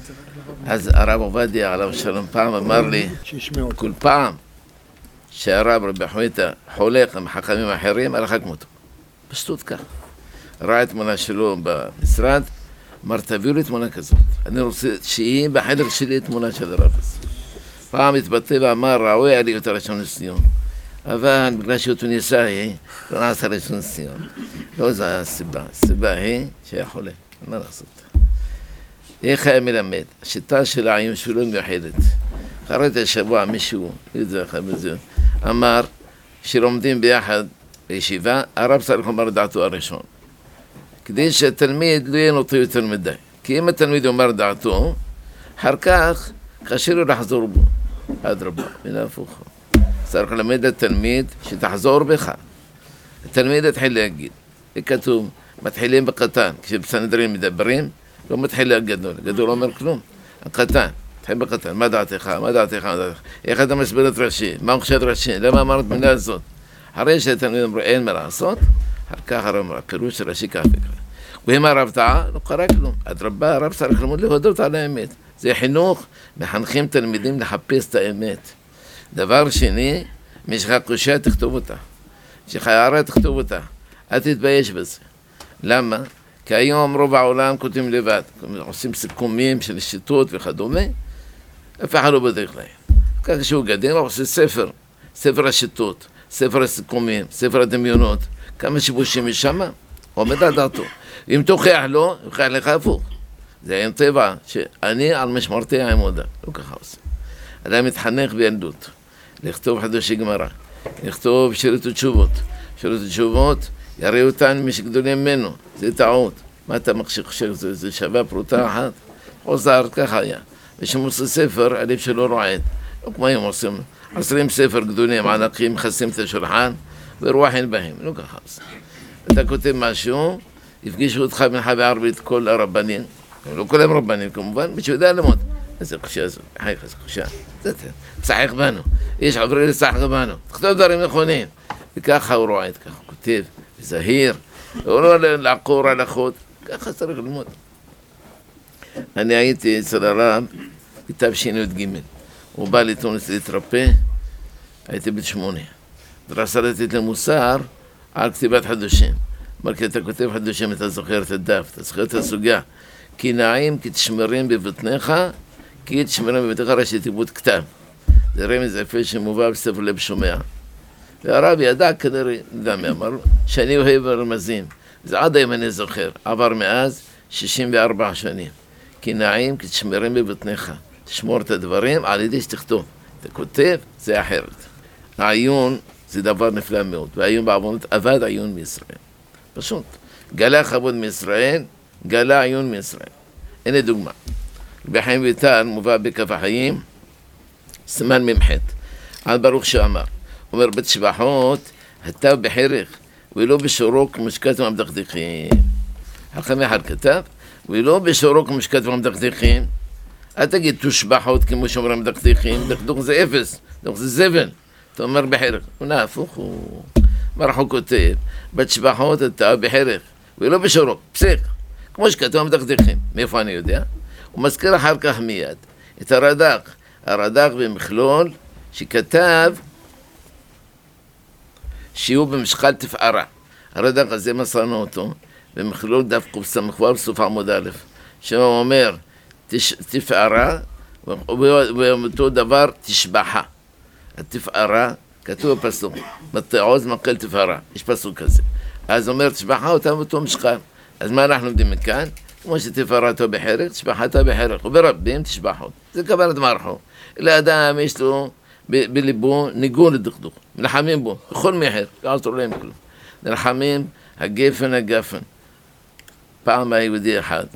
אז הרב עובדיה עליו שלום פעם אמר לי, כל פעם שהרב רבי חמיטה חולק עם חכמים אחרים, הלכה כמותו. פשטות כך. ראה תמונה שלו במשרד, אמר תביאו לי תמונה כזאת. אני רוצה שיהיה בחדר שלי תמונה של הרב הזה. פעם התבטא ואמר, ראוי היה לי יותר ראשון לציון. אבל בגלל שהוא טוניסאי, לא נעשה ראשון לציון. לא זו הסיבה. הסיבה היא שהיה חולה. מה לעשות? איך היה מלמד? השיטה של העיון שלו מיוחדת. קראתי השבוע מישהו, אמר שלומדים ביחד בישיבה, הרב צריך לומר דעתו הראשון. כדי שהתלמיד לא יהיה נוטה יותר מדי. כי אם התלמיד אומר דעתו, אחר כך קשה לו לחזור בו. אדרבה, מן ההפוך. צריך ללמד לתלמיד שתחזור בך. התלמיד יתחיל להגיד. וכתוב, מתחילים בקטן. כשבסנהדרין מדברים, לא מתחיל לגדול. גדול לא אומר כלום. הקטן. מתחיל בקטן. מה דעתך? מה דעתך? מה דעתך? איך אתה מסביר את רש"י? מה מחשד רש"י? למה אמרת מילה הזאת? אחרי שהתלמיד אמרו אין מה לעשות, אחר כך הרב הפירוש של רש"י כך וקרא. ואם הרב טעה, לא קרה כלום. אדרבה, הרב צריך ללמוד להודות על האמת. זה חינוך, מחנכים תלמידים לחפש את האמת. דבר שני, מי שלך קושיה תכתוב אותה. שלך הערה תכתוב אותה. אל תתבייש בזה. למה? כי היום רוב העולם כותבים לבד. עושים סיכומים של שיטות וכדומה. אף אחד לא בדרך להם. ככה שהוא גדל, הוא עושה ספר. ספר השיטות, ספר הסיכומים, ספר הדמיונות. כמה שיבושים משם, הוא עומד על דעתו. אם תוכיח לו, יוכיח לך הפוך. זה היה טבע שאני על משמרתי העמודה. לא ככה עושה. אדם מתחנך בילדות. לכתוב חידושי גמרא. לכתוב שירות ותשובות. שירות ותשובות יראי אותן מי שגדולים ממנו. זה טעות. מה אתה חושב? זה שווה פרוטה אחת? עוזר, ככה היה. ושמוסה ספר, עדיף שלא רועד. לא כמו היום עושים 20 ספר גדולים, ענקים, מכסים את השולחן, ורוח אין בהם. לא ככה עושה. אתה כותב משהו, יפגישו אותך בינך בערבית כל הרבנים. לא כל הם רבנים כמובן, מי שיודע ללמוד. איזה חושה זו, חייך, איזה חושה. צחק בנו. יש עברי לצחק בנו. תכתוב דברים נכונים. וככה הוא רועד, ככה הוא כותב, זהיר. הוא לא לעקור הלכות. ככה צריך ללמוד. אני הייתי אצל הרב, כתב שי"ג. הוא בא לתונס להתרפא, הייתי בן 8. ורצה לתת למוסר על כתיבת חדושים. אמר כי אתה כותב חדושים, אתה זוכר את הדף, אתה זוכר את הסוגיה. כי נעים, כי תשמרים בבטנך, כי תשמרים בבטנך ראשי תיבות כתב. זה רמז יפה שמובא בספר לב שומע. והרב ידע כנראה, יודע מי אמר לו, שאני אוהב רמזים. זה עד היום אני זוכר, עבר מאז 64 שנים. כי נעים, כי תשמרים בבטנך. תשמור את הדברים על ידי שתכתוב. אתה כותב, זה אחרת. העיון זה דבר נפלא מאוד, והעיון בעוונות אבד עיון מישראל. פשוט. גלה חבוד מישראל, גלה עיון מישראל. הנה דוגמה. בחיים ויטל מובא בכף החיים, סימן ממחת. על ברוך שאמר. אומר בית שבחות, הטב בחרך, ולא בשורו כמשקת ומדכדכים. חכם אחד כתב, ולא בשורו כמשקת ומדכדכים. אל תגיד תושבחות כמו שאומרים מדכדכים, דכדוך זה אפס, דכדוך זה זבל. אתה אומר בחרך, הוא נהפוך, הוא... מרחוק כותב, בתשבחות אתה בחרך, ולא בשורו, פסיק, כמו שכתוב מדכדכים. מאיפה אני יודע? הוא מזכיר אחר כך מיד את הרד"ק, הרד"ק במכלול שכתב שהוא במשקל תפארה. הרד"ק הזה מסרנו אותו במכלול דף קס"ו בסוף עמוד א', שהוא אומר תפארה, ובאותו דבר תשבחה. התפארה, כתוב בפסוק, מטעוז מקל תפארה, יש פסוק כזה. אז אומר תשבחה אותה באותו משקל. אז מה אנחנו יודעים מכאן? כמו שתפארתו בחרק, תשבחתה בחרק, וברבים תשבחות. זה כוונת מרחו. לאדם יש לו בליבו ניגון לדכדוך, מלחמים בו, בכל מחר, לא אסור להם כלום. נלחמים הגפן הגפן. פעם היהודי אחד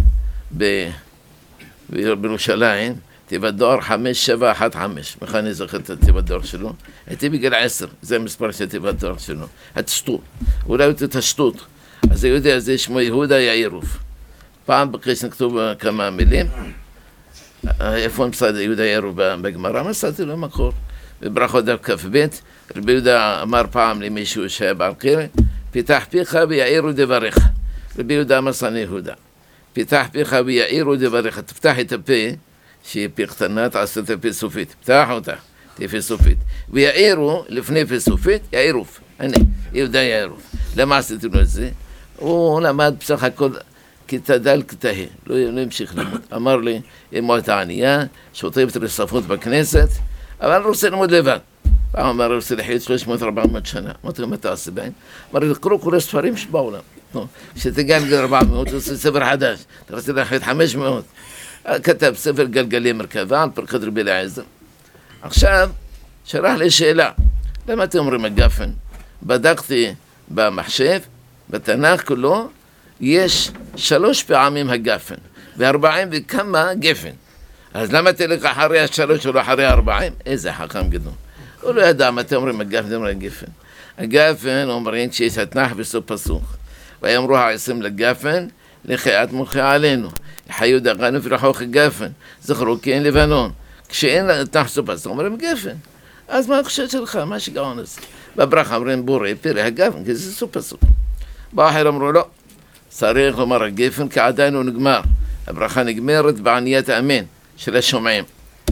בירושלים, תיבת דואר 5715, איך אני זוכר את התיבת דואר שלו? הייתי בגיל 10, זה המספר של תיבת דואר שלו, התשטות, אולי הוא תשטות, אז היהודי הזה שמו יהודה יאירוף. פעם בקש נכתוב כמה מילים, איפה נמצא יהודה יאירוף בגמרא? מצאתי לו מקור, בברכות דף כ"ב, רבי יהודה אמר פעם למישהו שהיה בעל קרא, פיתח פיך ויאירו דבריך. רבי יהודה אמר סני יהודה, פיתח פיך ויעירו דבריך, תפתח את הפה, שהיא פה קטנה, תעשה את הפה סופית, פתח אותה, תהיה פה סופית, ויעירו לפני פה סופית, יעירוף, הנה, יהודה יעירוף. למה עשיתי לו את זה? הוא למד בסך הכל כיתה ד' כיתה ה', לא המשיך ללמוד. אמר לי, אמא הייתה ענייה, שוטפת לשפות בכנסת, אבל אני רוצה ללמוד לבד. פעם אמר, אני רוצה לחיות 300-400 שנה. אמרתי לו, מה תעשה בהם? אמר לי, לקרוא כל הספרים שבעולם. כשתגיע לגיל 400, הוא עושה ספר חדש, אתה רוצה לחיות 500. כתב ספר גלגלי מרכבה, על פרקת רבי אליעזר. עכשיו, שלח לי שאלה, למה אתם אומרים הגפן? בדקתי במחשב, בתנ"ך כולו, יש 3 פעמים הגפן, ו40 וכמה גפן. אז למה תלך אחרי 3 ולא אחרי 40? איזה חכם גדול. הוא לא ידע מה אתם אומרים הגפן, אתם אומרים הגפן. הגפן אומרים שיש התנ"ך בסוף פסוק. ויאמרו העשים לגפן, לחיית מוחה עלינו. חיו דגנו ולחוך הגפן. זכרו כי אין לבנון. כשאין התנ"ך בסוף פסוק, אומרים גפן. אז מה החושד שלך? מה שגאון הזה? בברכה אומרים בורי, פירי הגפן, כי זה סוף פסוק. באחר אמרו לא. צריך לומר הגפן כי עדיין הוא נגמר. הברכה נגמרת בעניית האמן של השומעים.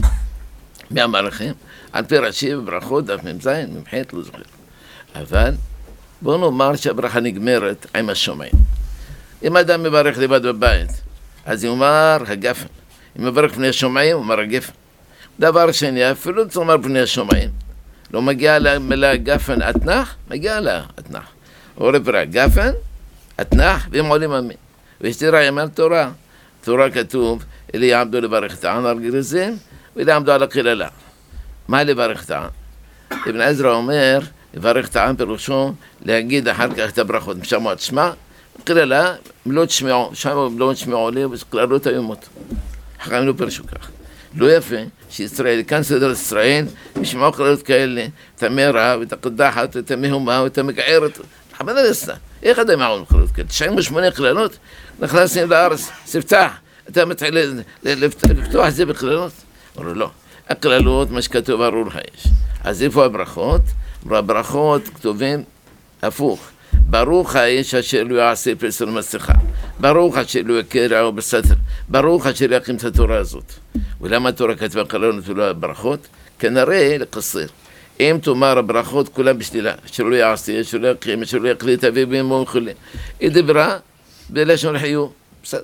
מי אמר לכם? על פי רש"י בברכות, דף מ"ז, מ"ח, לא זוכר. אבל בואו נאמר שהברכה נגמרת עם השומעים. אם אדם מברך לבד בבית, אז הוא אומר הגפן. אם מברך פני השומעים, הוא אומר הגפן. דבר שני, אפילו צריך לומר פני השומעים. לא מגיע למילה גפן התנ"ך, מגיע לה התנ"ך. הוא לפרע גפן, התנ"ך, והם עולים אמין. ושתראה ימל תורה. תורה כתוב, אלה יעמדו לברך את העם על גרזים, ואלה יעמדו על הקללה. מה לברך את העם? אבן עזרא אומר, לברך את העם פירושו, להגיד אחר כך את הברכות, משמעו את שמע, קללה, לא תשמעו, שם לא תשמעו לי, וקללות איומות. חכמים לא פרשו כך. לא יפה שישראל, כאן סדר ישראל, משמעו קללות כאלה, את המרע, ואת הקדחת, ואת המהומה, ואת המגערת, חבנה לסנה. איך אדם יעון קללות כאלה? 98 קללות, נכנסים לארץ, ספתח, אתה מתחיל לפתוח את זה בקללות? אמרו לא. הקללות, מה שכתוב ברור יש. אז איפה הברכות? הברכות כתובים הפוך. ברוך האיש אשר לא יעשה פרסום מסכה. ברוך אשר לא יקרעו בסתר. ברוך אשר יקים את התורה הזאת. ולמה התורה כתבה קללות ולא הברכות? כנראה לקצר. אם תאמר הברכות כולם בשלילה, שלא יעשה, שלא יקים, שלא יקליט אביו ואמו וכו'. היא דיברה בלשון חיוב. בסדר.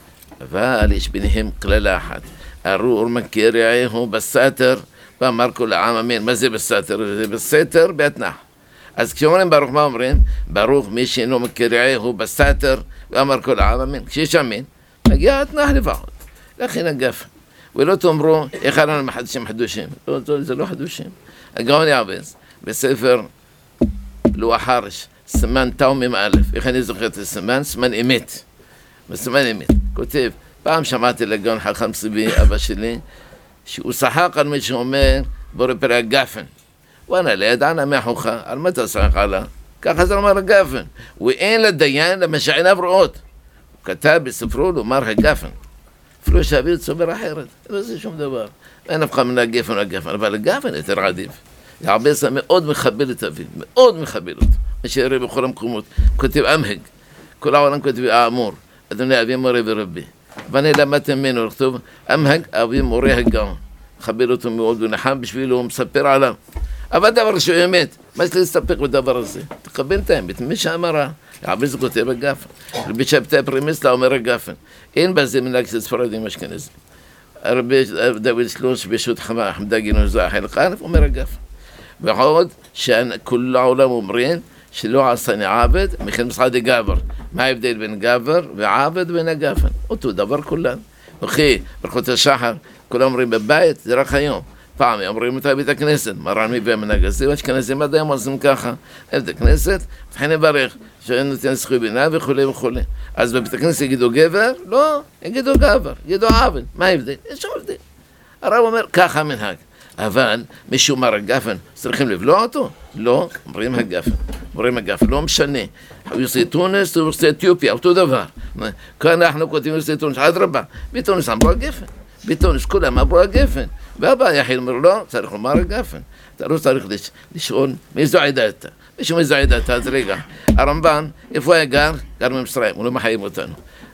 אבל יש ביניהם כללה אחת. ארור מקרעהו בסתר, ואמר כל העם אמן. מה זה בסתר? זה בסתר בהתנ"ך. אז כשאומרים ברוך, מה אומרים? ברוך מי שאינו מקרעהו בסתר, ואמר כל העם אמן. כשיש אמן, מגיע התנ"ך לפחות. לכן הגפן. ולא תאמרו, איך אנחנו מחדשים חדושים? לא, זה לא חדושים. הגאון יעבץ, בספר לוח חרש, סימן תאומם א', איך אני זוכר את הסימן? סימן אמת. בסימן אמת. כותב, פעם שמעתי לגאון חכם סבי, אבא שלי, שהוא שחק על מי שאומר, בורא פרע הגפן. ואנה לידענה מהחוכה, על מה אתה שחק עלה? ככה זה אומר הגפן. ואין לדיין למשעיניו רואות. הוא כתב בספרו לומר הגפן. אפילו שהביא את סובר אחרת. לא זה שום דבר. אין אף אחד מן הגפן לגפן, אבל הגפן יותר עדיף. יעבץ מאוד מכבל את אביו, מאוד מכבל אותו. מה שיראה בכל המקומות. כותב אמהג. כל העולם כותב האמור. אדוני אבי מורה ורבי. ואני למדתי ממנו לכתוב, אמהג אבי מורה הגאון. מכבל אותו מאוד ונחם בשבילו, הוא מספר עליו. אבל דבר שהוא אמת, מה יש להסתפק בדבר הזה? תקבל את האמת, מי שאמרה, יעבץ כותב הגפן. רבי שבתאי פרמיסלה אומר הגפן. אין בזה מנהג של ספרדים אשכנזים. רבי דוד שלוש בשו"ת חמדה גנוזה חלק א' אומר הגפן. ועוד שכל העולם אומרים שלא עשני עבד, מכן מסחד גבר. מה ההבדל בין גבר ועבד ובין הגפן? אותו דבר כולם. וכי ברכות השחר, כולם אומרים בבית, זה רק היום. פעם אומרים אותה בית הכנסת, מרן מביא המנהג הזה, ואשכנזים עד היום עושים ככה. בית הכנסת, מתחילים לברך, שאין נותן זכוי בינה וכו' וכו'. אז בבית הכנסת יגידו גבר? לא, יגידו גבר, יגידו עבד. מה ההבדל? יש שם הבדל. הרב אומר, ככה המנהג. אבל מישהו אומר הגפן, צריכים לבלוע אותו? לא, אומרים הגפן. אומרים הגפן, לא משנה. יוצאי תוניס ויוצאי אתיופיה, אותו דבר. כאן אנחנו כותבים יוצאי תוניס, עד רבה. בתוניס אמרו הגפן. בתוניס כולם אמרו הגפן. והבא היחיד אומר, לא, צריך לומר הגפן. אתה לא צריך לשאול מאיזו עדה אתה. מישהו מאיזו עדה אתה, אז רגע. הרמב"ן, איפה היה גר? גר ממצרים, הוא לא מחיים אותנו.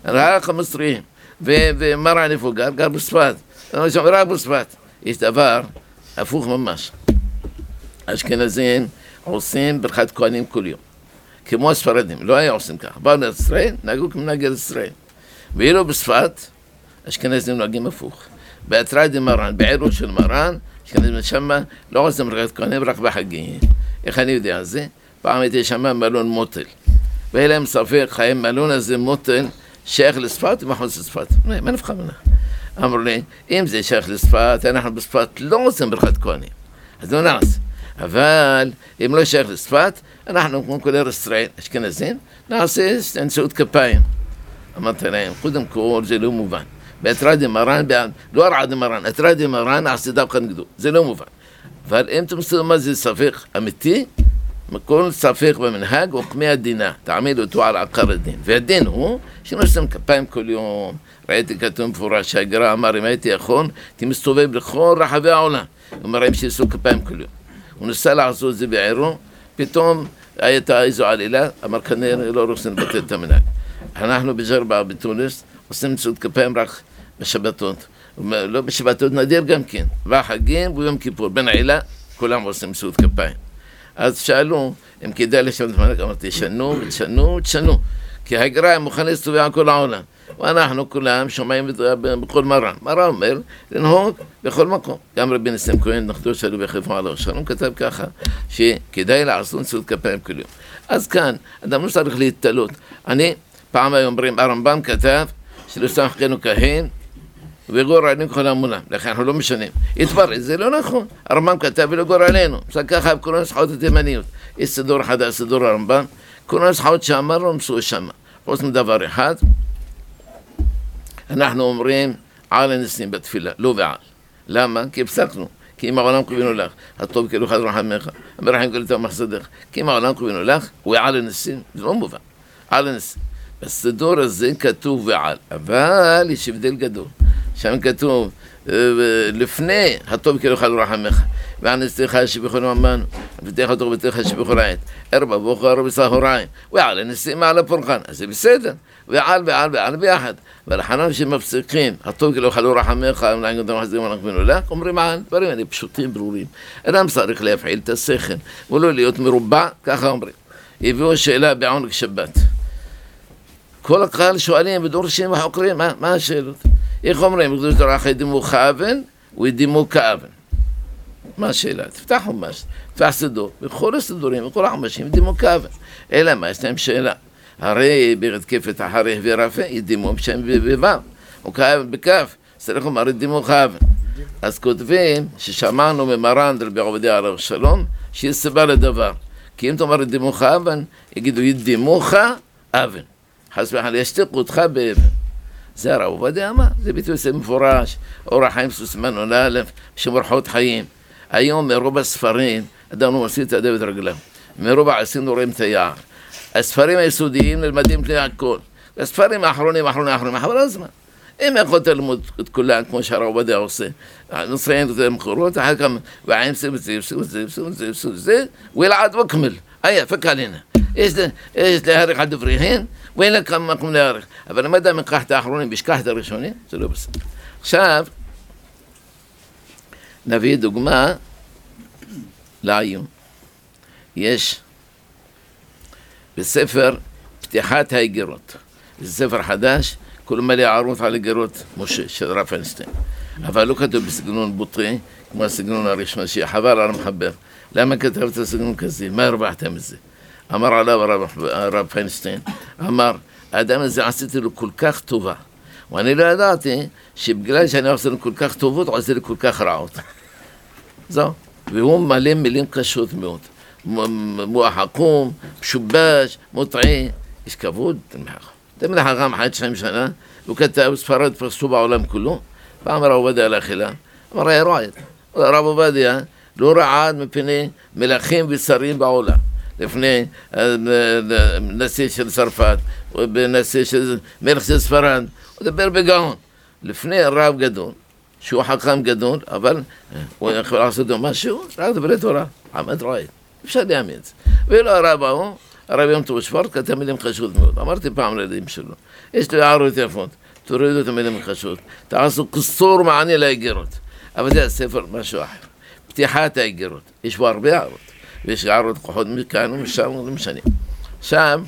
האח המצריים, ומרן איפה גר? גר בצפת. רק בצפת. יש דבר הפוך ממש. אשכנזים עושים ברכת כהנים כל יום. כמו הספרדים, לא היה עושים ככה. באו לארץ ישראל, נהגו כמנהג ארץ ישראל. ואילו בצפת, אשכנזים נוהגים הפוך. באתרא דמרן, בעירות של מרן, אשכנזים שמה לא עושים ברכת כהנים רק בחגים. איך אני יודע זה? פעם הייתי שמה מלון מוטל. והיה להם ספק, חיים מלון הזה מוטל, שייך לצפת ומחוץ לצפת. מה נפחא מנה? אמרו לי, אם זה שייך לצפת, אנחנו בצפת לא עושים ברכת כהנים. אז לא נעשה. אבל אם לא שייך לצפת, אנחנו כמו כל ארץ ישראל, אשכנזים, נעשה נשיאות כפיים. אמרתי להם, קודם כל זה לא מובן. באתרא דמרן, לא ארעא דמרן, אתרא דמרן נעשה דווקא נגדו, זה לא מובן. אבל אם תמצאו מה זה ספק אמיתי, כל ספק במנהג הוא כמי הדינה, תעמיד אותו על עקר הדין. והדין הוא שנושאים כפיים כל יום. ראיתי כתוב מפורש שהגר"א אמר, אם הייתי יכול, הייתי מסתובב לכל רחבי העולם. הוא אומר, הם שיעשו כפיים כל יום. הוא ניסה לעשות את זה בעירו, פתאום הייתה איזו עלילה, אמר כנראה לא רוצים לבטל את המנהג. אנחנו בג'רבה בתוניס עושים נשיאות כפיים רק בשבתות. לא בשבתות נדיר גם כן. והחגים ויום כיפור, בין העילה, כולם עושים נשיאות כפיים. אז שאלו, אם כדאי לשנות את המנהג, אמרתי, תשנו. כי הגר"א מוכן להסתובב על כל העולם. ואנחנו כולם שומעים בכל מרן. מרן אומר, לנהוג בכל מקום. גם רבי ניסים כהן, נכדו שלו בחיפה עליו שלום, כתב ככה, שכדאי לעשות נשיאות כפיים כל יום. אז כאן, אדם לא צריך להתתלות. אני, פעם היום אומרים, הרמב"ם כתב, שלא סמכנו כהן, וגור עלינו כל המולם. לכן אנחנו לא משנים. התברר, זה לא נכון. הרמב"ם כתב ולא גור עלינו. בסדר ככה, כל הנוסחאות התימניות. יש סידור חדש, סידור הרמב"ם. כל הנוסחאות שאמרנו, מסו שמה. חוץ מדבר אחד, אנחנו אומרים על הניסים בתפילה, לא ועל. למה? כי הפסקנו. כי אם העולם כווינו לך, הטוב כאילו חד רחמך, המרחם כאילו טוב מחסדך. כי אם העולם כווינו לך, הוא על הניסים. זה לא מובן. על הניסים. בסידור הזה כתוב ועל. אבל יש הבדל גדול. שם כתוב, לפני הטוב כאילו חד רחמך, ועל נסתיך שבכל ממנו, ותך אותו ובתך שבכל עת, ארבע בוחר ובסהוריים, ועל הניסים מעל הפורחן. אז זה בסדר. ועל ביחד. ולחנם שמפסיקים, הטוב כאילו חלו רחמך, נעים אותם חסדים ונקבינו לך, אומרים על, דברים האלה פשוטים ברורים. אדם צריך להפעיל את השכל, ולא להיות מרובע, ככה אומרים. הביאו שאלה בעונג שבת. כל הקהל שואלים ודורשים וחוקרים, מה השאלות? איך אומרים? בקדוש תורה ידימו כאבן, וידימו כאבן. מה השאלה? תפתח חומש, תפתח סידור, בכל הסידורים, בכל החומשים, ידימו כאבן. אלא מה, יש להם שאלה. הרי ברתקפת אחרי ורפה, ידימו בשם בבב, או כאבן בכף, צריך לומר ידימו כאבן. אז כותבים ששמענו ממרן רבי עובדיה עליו שלום, שיש סיבה לדבר. כי אם תאמר ידימו כאבן, יגידו ידימוך אבן. חס וחלילה, ישתיקו אותך באבן. זה הרב עובדיה אמר, זה ביטוי מפורש, אור החיים סוסמן עולה א' שמורחות חיים. היום מרוב הספרים, אדם לא מסיע את הדב את רגליו. מרוב העשינו רואים את היער. הספרים היסודיים נלמדים לפני הכל. הספרים האחרונים, אבל הזמן. אם יכולת ללמוד את כולם, כמו שהרב עובדיה עושה, נוצרים את המקורות, אחר כך, ועיים זה, וילעד וכמל. פק עלינה. יש להערך על דבריהן, ואין לה כמה מקום להערך. אבל אם אדם יקח את האחרונים, בשכח את הראשונים, זה לא בסדר. עכשיו, נביא דוגמה לעיון. יש בספר פתיחת האיגרות. זה ספר חדש, כולו מלא הערות על איגרות משה של רב פיינשטיין. אבל לא כתוב בסגנון בוטרי, כמו הסגנון הראשון, שחבל על המחבר. למה כתבת הסגנון כזה? מה הרווחתם מזה? אמר עליו הרב פיינשטיין, אמר, האדם הזה עשיתי לו כל כך טובה. ואני לא ידעתי שבגלל שאני עושה לו כל כך טובות, הוא עושה לי כל כך רעות. זהו. והוא מלא מילים קשות מאוד. מוח עקום, משובש, מוטעי. יש כבוד, תלמיד חכם חי 90 שנה, הוא כתב ספרד פרסו בעולם כולו. פעם הרב עובדיה על אכילה, אמר, היה רועד. הרב עובדיה לא רעד מפני מלכים ושרים בעולם. לפני נשיא של צרפת, ונשיא של מלך של ספרד, הוא דבר בגאון. לפני רב גדול, שהוא חכם גדול, אבל הוא יכול לעשות לו משהו, רק דברי תורה, עמד רועד. אפשר להאמין את זה. ואילו הרב ההוא, הרב יום טוב שפורט, כתב מילים חשובות מאוד. אמרתי פעם לילדים שלו, יש לו הערות יפות, תורידו את המילים הקשות, תעשו קיצור מענה לאיגרות, אבל זה הספר משהו אחר. פתיחת האיגרות, יש בו הרבה הערות, ויש הערות כוחות מכאן ומשם, לא משנה. שם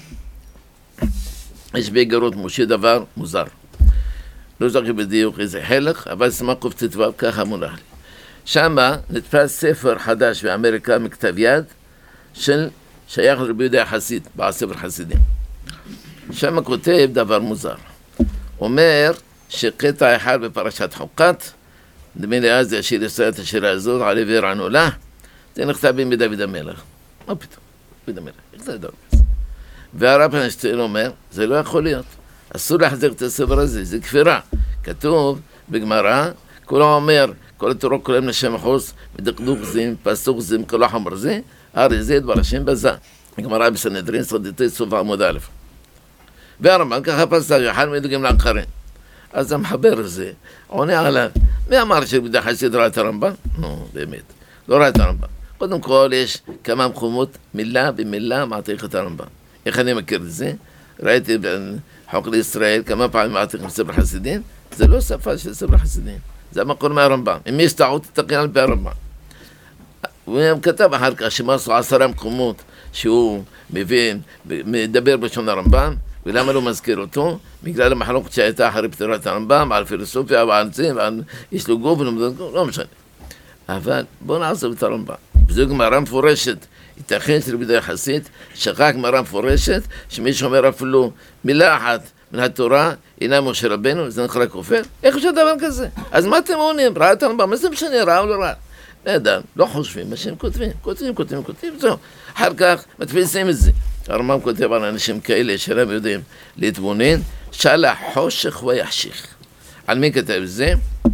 יש באיגרות מושי דבר מוזר. לא זוכר בדיוק איזה חלק, אבל סמכו ותתבב ככה מונח לי. שם נתפס ספר חדש באמריקה מכתב יד של שייך לרבי יהודה החסיד, בעל ספר חסידים. שם כותב דבר מוזר. אומר שקטע אחד בפרשת חוקת, דמי לי אז ישיר ישראל את השירה הזאת, עלי וירענו לה, זה נכתב בימי דוד המלך. מה פתאום? דוד המלך, איך זה דבר כזה? והרב הנשטיין אומר, זה לא יכול להיות. אסור להחזיר את הספר הזה, זה כפירה. כתוב בגמרא, כולם אומר, כל התורה כולם לשם החוס, מדקדוק זים, פסוק זים, כל החמר זה, הרי זה דבר השם בזה. גמרא בסנהדרין, סרדיתי סוף עמוד א'. והרמב"ן ככה פסק, אחד מדוגים לאחרים. אז המחבר הזה עונה עליו. מי אמר שרבי החסיד ראה את הרמב"ן? נו, באמת, לא ראה את הרמב"ן. קודם כל יש כמה מקומות, מילה במילה מעתיק את הרמב"ן. איך אני מכיר את זה? ראיתי בחוק לישראל כמה פעמים מעתיק מספר חסידים, זה לא שפה של ספר חסידים, זה המקור מהרמב"ן. אם יש טעות, תתקן על פי הרמב"ן. הוא כתב אחר כך שמעשו 10 מקומות שהוא מבין, מדבר בשון הרמב"ן, ולמה לא מזכיר אותו? בגלל המחלוקת שהייתה אחרי פטירת הרמב"ם, על פילוסופיה ועל זה, יש לו גוף לא משנה. אבל בואו נעזוב את הרמב"ם. וזו גמרא מפורשת, ייתכן שרבי יהודה החסיד שכח גמרא מפורשת, שמי שאומר אפילו מילה אחת מן התורה, אינה משה רבנו, זה נקרא כופר? איך יש דבר כזה? אז מה אתם עונים? ראה את הרמב"ם, מה זה משנה, ראה או לא ראה? לא יודע, לא חושבים, מה שהם כותבים, זהו. אחר כך מדפיסים את זה. הרמב"ם כותב על אנשים כאלה שלא יודעים להתבונן, שאלה חושך ויחשיך. על מי כתב זה?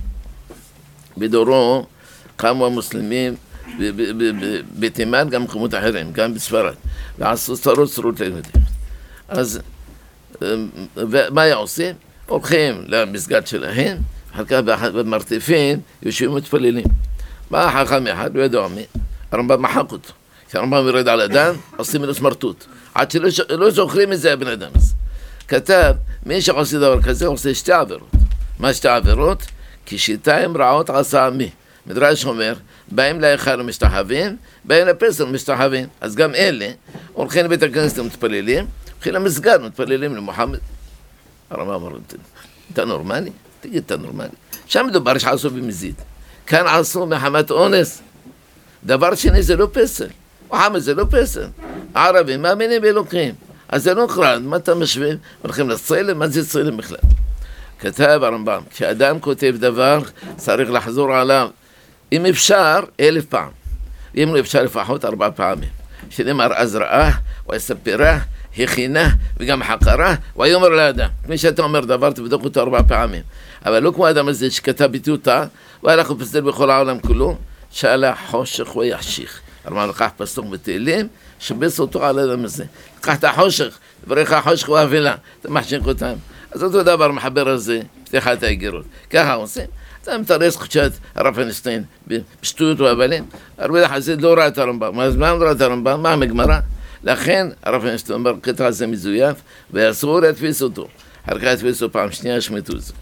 בדורו קמו המוסלמים בתימן, גם במקומות אחרים, גם בספרד, ועשו צרות ליהודים. אז מה היה עושים? הולכים למסגד שלהם, אחר כך במרתפים יושבים ומתפללים. בא חכם אחד, לא ידוע מי, הרמב"ם מחק אותו. כשהרמב"ם יורד על אדם, עושים לו סמרטוט. עד שלא זוכרים את זה הבן אדם הזה. כתב, מי שעושה דבר כזה עושה 2 עבירות. מה 2 עבירות? כי 2 רעות עשה עמי. מדרש אומר, באים להיכל ומשתחווים, באים לפסל ומשתחווים. אז גם אלה הולכים לבית הכנסת ומתפללים, הולכים למסגד ומתפללים למוחמד. הרמב"ם אמר, אתה נורמלי? תגיד, אתה נורמלי? שם מדובר שעשו במזיד. כאן עשו מחמת אונס. דבר שני זה לא פסל. מוחמד זה לא פסל. הערבים מאמינים באלוקים. אז זה לא קרן, מה אתה משווה? הולכים לצלם, מה זה צלם בכלל? כתב הרמב"ם, כשאדם כותב דבר, צריך לחזור עליו. אם אפשר, 1000 פעם. אם לא אפשר לפחות 4 פעמים. שנאמר אז ראה, ויספרה, הכינה, וגם חקרה, ויאמר לאדם. מי שאתה אומר דבר, תבדוק אותו 4 פעמים. אבל לא כמו האדם הזה שכתב בטיוטה, והלך ופסל בכל העולם כולו, שאלה חושך ויחשיך. הרמב"ם לקח פסוק בתהילים, שבס אותו על האדם הזה. לקח את החושך, דבריך החושך והאבלה, אתה מחשיך אותם. אז אותו דבר מחבר הזה, פתיחת האיגרות. ככה עושים. אתה מתרס חדשת הרב הנשטיין, בשטויות והבלים. רבי יהודה החסיד לא ראה את הרמב"ם. אז מה לא ראה את הרמב"ם? מה המגמרא? לכן הרב הנשטיין אומר, קטע הזה מזויף, ואסור להדפיס אותו. אחר כך הדפיסו פעם שנייה, שמתו את זה.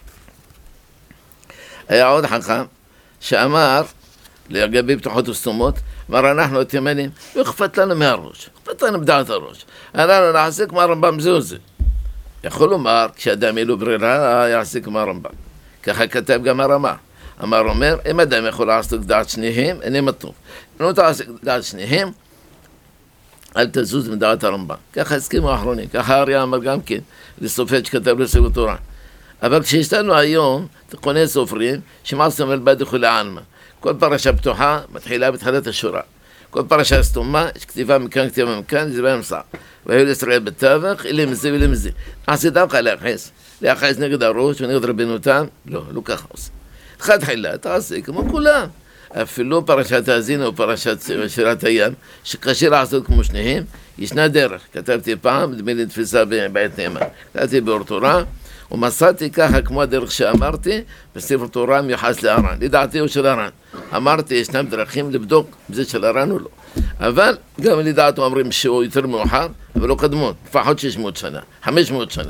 היה עוד חכם שאמר, לגבי פתוחות וסתומות, אמר אנחנו התימנים, ואכפת לנו מהראש, אכפת לנו בדעת הראש. אנחנו נעשה כמו הרמב"ם, זהו זה. יכול לומר, כשאדם יהיה לו ברירה, יעשה כמו הרמב"ם. ככה כתב גם הרמ"א. אומר, אם אדם יכול לעשות דעת שניהם, אינם טוב. אם לא תעשה דעת שניהם, אל תזוז מדעת הרמב"ם. ככה הסכימו האחרונים, ככה אריה אמר גם כן, לסופר שכתב לספר תורה. אבל כשיש לנו היום, תכוני סופרים, שמעשו מלבד לכולי עלמא. כל פרשה פתוחה מתחילה בתחילת השורה. כל פרשה סתומה, יש כתיבה מכאן, כתיבה מכאן, זה באמצע. והיו לישראל בתווך, אלה מזה ואלה מזה. נעשה דווקא להיחס נגד הראש ונגד רבנותם, לא ככה עושה. תחילה, תעשה כמו כולם. אפילו פרשת האזינו או פרשת שירת הים, שקשה לעשות כמו שניהם, ישנה דרך. כתבתי פעם, דמי לי תפיסה בעת נאמן. כתבתי באור תורה, ומצאתי ככה כמו הדרך שאמרתי, בספר תורה מיוחס לארן. לדעתי הוא של ארן. אמרתי, ישנם דרכים לבדוק אם זה של ארן או לא. אבל גם לדעתו אומרים שהוא יותר מאוחר, אבל לא קדמות, לפחות 600 שנה, 500 שנה.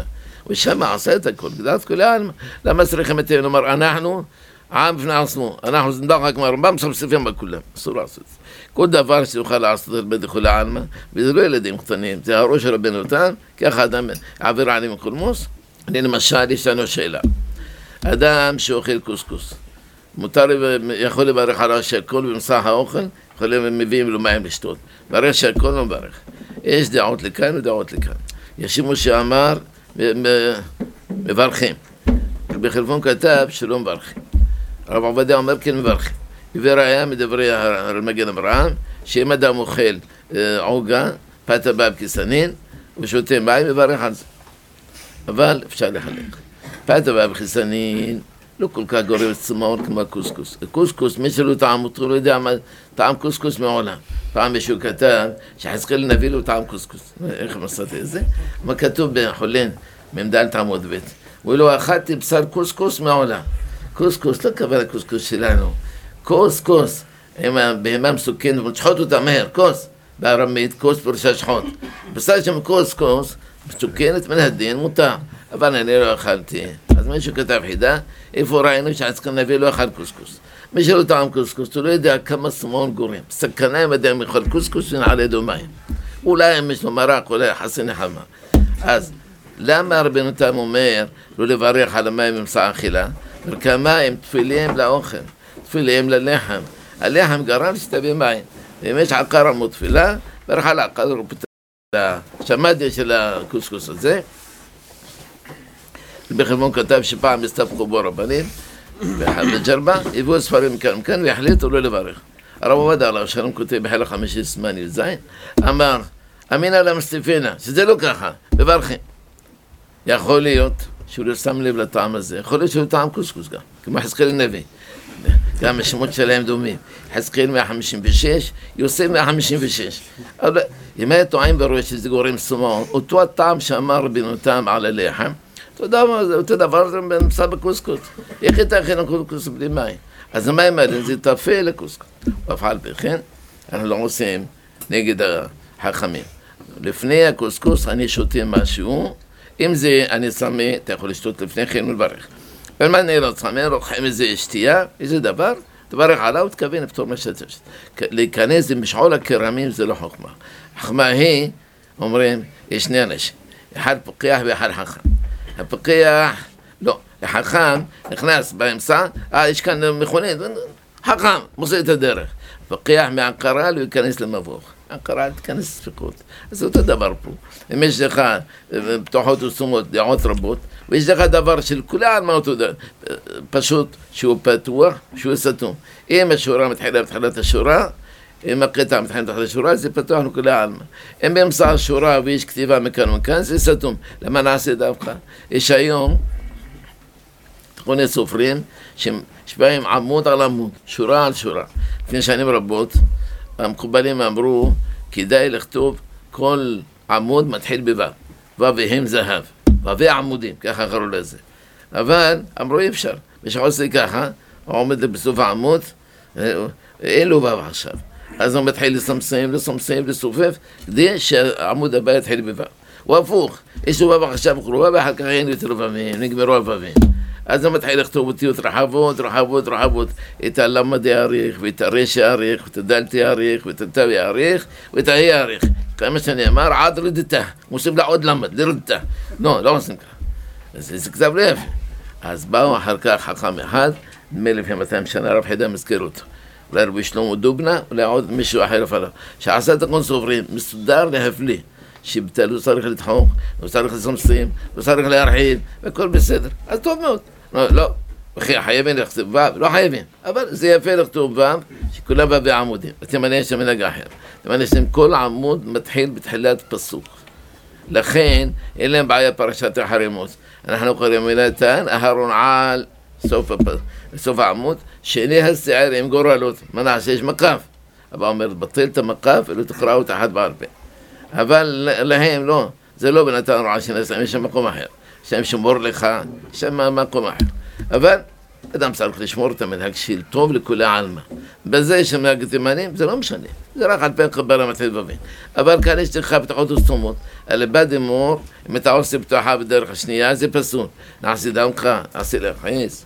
ושם עשה את הכל, גדעת כולי העלמא. למה צריכים את זה? נאמר, אנחנו עם בפני עצמו, אנחנו זנדח כמו הרמב"ם, מספספים בכולם, אסור לעשות את זה. כל דבר שיוכל לעשות את בית כולי העלמא, וזה לא ילדים קטנים, זה הראש רבנו תם, ככה אדם עביר עלים קולמוס. אני למשל, יש לנו שאלה. אדם שאוכל קוסקוס, מותר, יכול לברך על השקול במסך האוכל, מביאים לו מים לשתות. ברך שהכל לא מברך. יש דעות לכאן ודעות לכאן. יש שימוש שאמר, מברכים. בחלפון כתב שלא מברכים. הרב עובדיה אומר כן מברכים. וראיה מדברי מגן אברהם, שאם אדם אוכל עוגה, פת הבא בכיסנין, ושותה מים, מברך על זה. אבל אפשר לחלק. פת הבא בכיסנין, לא כל כך גורם צמאון כמו הקוסקוס. הקוסקוס, מי שלא טעם אותו, לא יודע מה טעם קוסקוס מעולם. פעם מישהו כתב שחזקאל נביא לו טעם קוסקוס. איך מצאתי את זה? מה כתוב בחולין, ממדלת עמוד ב'. הוא לא אכלתי בשר קוסקוס מעולם. קוסקוס, לא קבל הקוסקוס שלנו. קוס, עם הבהמה מסוכנת, ותשחוט אותה מהר, קוס. בארמית, קוס פרשה שחוט. בשר שם קוס, מסוכנת מן הדין, מותר. אבל אני לא אכלתי. אז מישהו כתב חידה, איפה ראינו שחזקאל נביא לא אכל קוסקוס. מי שלא טעם קוסקוס, הוא לא יודע כמה סמון גורם. סכנה אם אדם יאכל קוסקוס ונעלה ידו מים. אולי אם יש לו מרק, אולי יחסי נחמה. אז למה רבנו תם אומר לא לברך על המים במשא אכילה? כי המים תפילים לאוכל, תפילים ללחם. הלחם גרם שתביא מים. ואם יש עקר עמו תפילה, ברך על עקר שמעתי של הקוסקוס הזה. בחלמון כתב שפעם הסתבכו בו רבנים בג'רבה, הביאו ספרים מכאן והחליטו לא לברך. הרב עובדיה עליו שלום כותב בחלק 5 סימן י"ז, אמר אמינא למסטיפינא, שזה לא ככה, מברכים. יכול להיות שהוא לא שם לב לטעם הזה, יכול להיות שהוא טעם קוסקוס גם, כמו חזקאל הנביא, גם השמות שלהם דומים. חזקאל 156, יוסף 156. אבל אם היה טועם ורואה שזה גורם סומאון, אותו הטעם שאמר רבנו תם על הלחם, אותו דבר זה נמצא בקוסקוס. איך יתכן הקוסקוס בלי מים? אז המים האלה זה תפה לקוסקוס. ואף על פי כן, אנחנו לא עושים נגד החכמים. לפני הקוסקוס אני שותה משהו, אם זה אני צמא, אתה יכול לשתות לפני כן ולברך. אבל מה אני לא צמא, לוקחים איזה שתייה, איזה דבר, תברך עליו, תכוון לפתור מה שאתה שתת. להיכנס במשעול הקרמים זה לא חוכמה. חוכמה היא, אומרים, יש שני אנשים, אחד פוקח ואחד חכם. הפקח, לא, החכם נכנס באמצע, יש כאן מכונית, חכם, מוצא את הדרך. הפקח מהעקרה לא ייכנס למבוך, העקרה תיכנס לספקות. אז זה אותו דבר פה. אם יש לך פתוחות וסומות, דעות רבות, ויש לך דבר של כולה על מה אותו דבר, פשוט שהוא פתוח, שהוא סתום. אם השורה מתחילה בתחילת השורה, אם הקטע מתחיל בתחילת השורה, זה פתוח לכולה עלמא. אם באמצע השורה ויש כתיבה מכאן ומכאן, זה סתום. למה נעשה דווקא? יש היום תכוני סופרים שבאים עמוד על עמוד, שורה על שורה. לפני שנים רבות, המקובלים אמרו, כדאי לכתוב כל עמוד מתחיל בו', ו' והם זהב, ו' עמודים, ככה קראו לזה. אבל אמרו אי אפשר, ושעושה ככה, הוא עומד בסוף העמוד, אין לו ו' עכשיו. אז הוא מתחיל לסמסם, לסופף, כדי שהעמוד הבא יתחיל בו'. הוא הפוך, יש לו ו' עכשיו קרובה, ואחר כך אין יותר ו'ים, נגמרו הו'ים. אז הוא מתחיל לכתוב אותיות רחבות, את הלמד יאריך, ואת הרש יאריך, ואת הדלת יאריך, ואת התו יאריך, ואת ההי יאריך. כמה שאני אמר, עד רדתה, מוסיף לה עוד למד, לרדתה. לא עושים ככה. זה כתב לא יפה. אז באו אחר כך חכם אחד, נדמה לפני 200 שנה, רב חידה מזכיר אותו. אולי רבי שלמה דובנה, אולי עוד מישהו אחר לפניו. שעשה את הכל סוברים, מסודר להפליא. שבטל, הוא צריך לדחוק, הוא צריך לסמסים, הוא צריך להרחיב, והכל בסדר. אז טוב מאוד. לא, חייבים לכתוב ו', לא חייבים. אבל זה יפה לכתוב ו', שכולם ו' בעמודים. ותמנה יש מנהג אחר. תמנה שכל עמוד מתחיל בתחילת פסוק. לכן, אין להם בעיה פרשת החרימות. אנחנו קוראים מילתן, אהרון על סוף העמוד, שני השער עם גורלות. מה נעשה? יש מקף. אבל אומר, בטל את המקף, ולא תקראו את אחת בעל פה. אבל להם לא, זה לא בנתן רעה שנסעים, יש שם מקום אחר. שם שמור לך, שם מקום אחר. אבל אדם צריך לשמור את המנהג של טוב לכולי עלמא. בזה יש מנהג תימנים, זה לא משנה. זה רק על פי קבלה מתחיל בבין. אבל כאן יש לך פתחות וסתומות. על בד אמור, אם אתה עושה פתוחה בדרך השנייה, זה פסול. נעשי דמך, נעשי להכניס.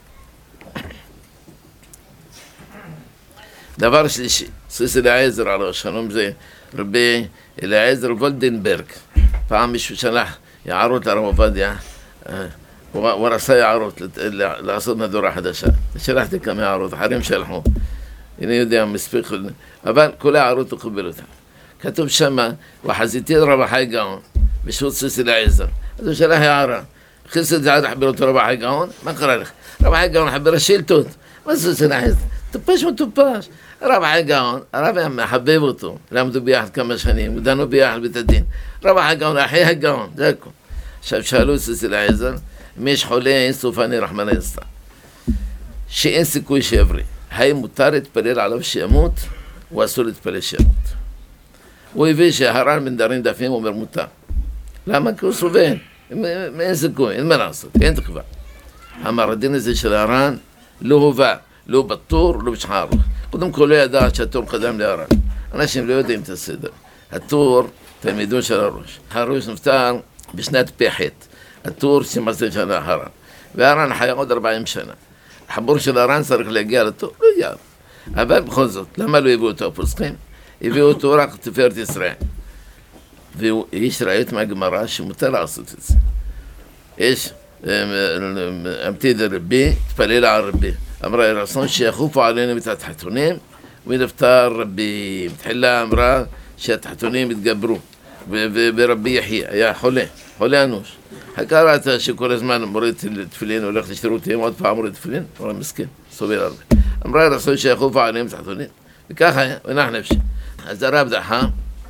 דבר שלישי, סיס אליעזר עליו השלום, זה רבי אליעזר וולדנברג. פעם מישהו שלח יערות לרב עובדיה, הוא רצה יערות לעשות מדורה חדשה. שלחתי כמה יערות, אחרים שלחו. אני יודע, מספיק, אבל כל היערות הוא קיבל אותה. כתוב שמה, וחזיתי רב חי גאון, בשוט סיס אליעזר. אז הוא שלח יערה. הכניס את זה עד לחבר אותו רב חי גאון, מה קרה לך? רב חי גאון חבר השאילתות. מה זה סיס אליעזר? טופש מטופש. רב חי גאון, הרב היה מחבב אותו, למדו ביחד כמה שנים, ודנו ביחד בית הדין. רב חי גאון, אחי הגאון, זה הכל. עכשיו שאלו סיס אליעזר, אם יש חולה אין סופני רחמנא ליצלן, שאין סיכוי שיבריא, האם מותר להתפלל עליו שימות, או אסור להתפלל שימות? הוא הביא שהר"ן בן דרין דפים אומר מותר. למה? כי הוא סובל, אין סיכוי, אין מה לעשות, אין תקווה. אמר הדין הזה של הר"ן לא הובא, לא בטור, לא בשחר. קודם כל לא ידע שהטור קדם להר"ן. אנשים לא יודעים את הסדר. הטור, תלמידו של הראש. הראש נפטר בשנת פ"ח. הטור 12 שנה הר"ן. והר"ן חיה עוד 40 שנה. החבור של הר"ן צריך להגיע לטור, לא יגיע. אבל בכל זאת, למה לא הביאו אותו הפוסקים? הביאו אותו רק תפארת ישראל. ויש ראיות מהגמרא שמותר לעשות את זה. יש אמתי דרבי, תפלל על רבי. אמרה רצון שיחופו עלינו את התחתונים, ונפטר רבי. בתחילה אמרה שהתחתונים התגברו, ורבי יחיה היה חולה אנוש. הכרת שכל הזמן מוריד תפילין, הולך לשירותים, עוד פעם מוריד תפילין, אמרה מסכן, סובל הרבה. אמרה רצון שיחופו עלינו את התחתונים, וככה היה, ונח נפשי. אז הרב דחה,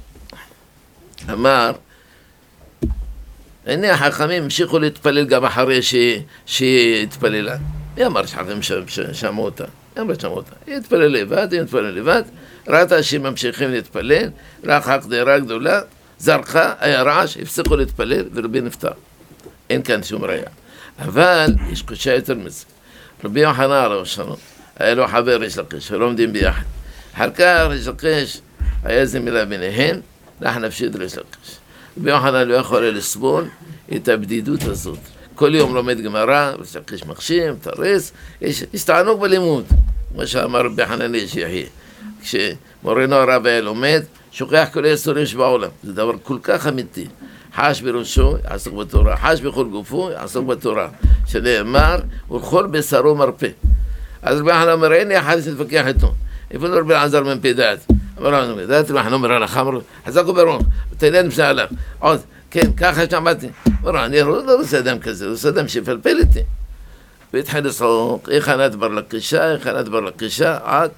אמר, הנה החכמים המשיכו להתפלל גם אחרי שהיא התפללה. מי אמר שחכמים שמעו אותה? מי אמר שמעו אותה? היא התפלל לבד, ראתה שהם ממשיכים להתפלל, רק הקדרה גדולה, זרחה, היה רעש, הפסיקו להתפלל ורבי נפטר. אין כאן שום ראיה. אבל יש קשה יותר מזה. רבי יוחנן עליו השלום, היה לו חבר ריש לקיש, ולומדים ביחד. אחר כך ריש לקיש, היה איזה מילה ביניהם, נח נפשי ריש לקיש. רבי יוחנן לא יכול לסבול את הבדידות הזאת. כל יום לומד גמרא, ריש לקיש מחשים, תריס, יש תענוג בלימוד. כמו שאמר רבי חנניה שיחיה. כשמורנו הרב היה לומד, שוכח כל היסורים שבעולם. זה דבר כל כך אמיתי. חש בראשו, יעסוק בתורה. חש בכל גופו, יעסוק בתורה. שנאמר, וכל בשרו מרפא. אז רבי חנניה אומר, אין לי אחד שתתווכח איתו. איפה רבי אלעזר מ"פ דעת? אמר לנו, דעת רבי חנניה אומר לך, אמרו, חזקו ברוך, תלד משנה עליו. עוד, כן, ככה שמעתי. אמרו, אני לא רוצה אדם כזה, הוא רוצה אדם שיפלפל איתי. והתחיל לצחוק, איך ענת בר לקישה, עד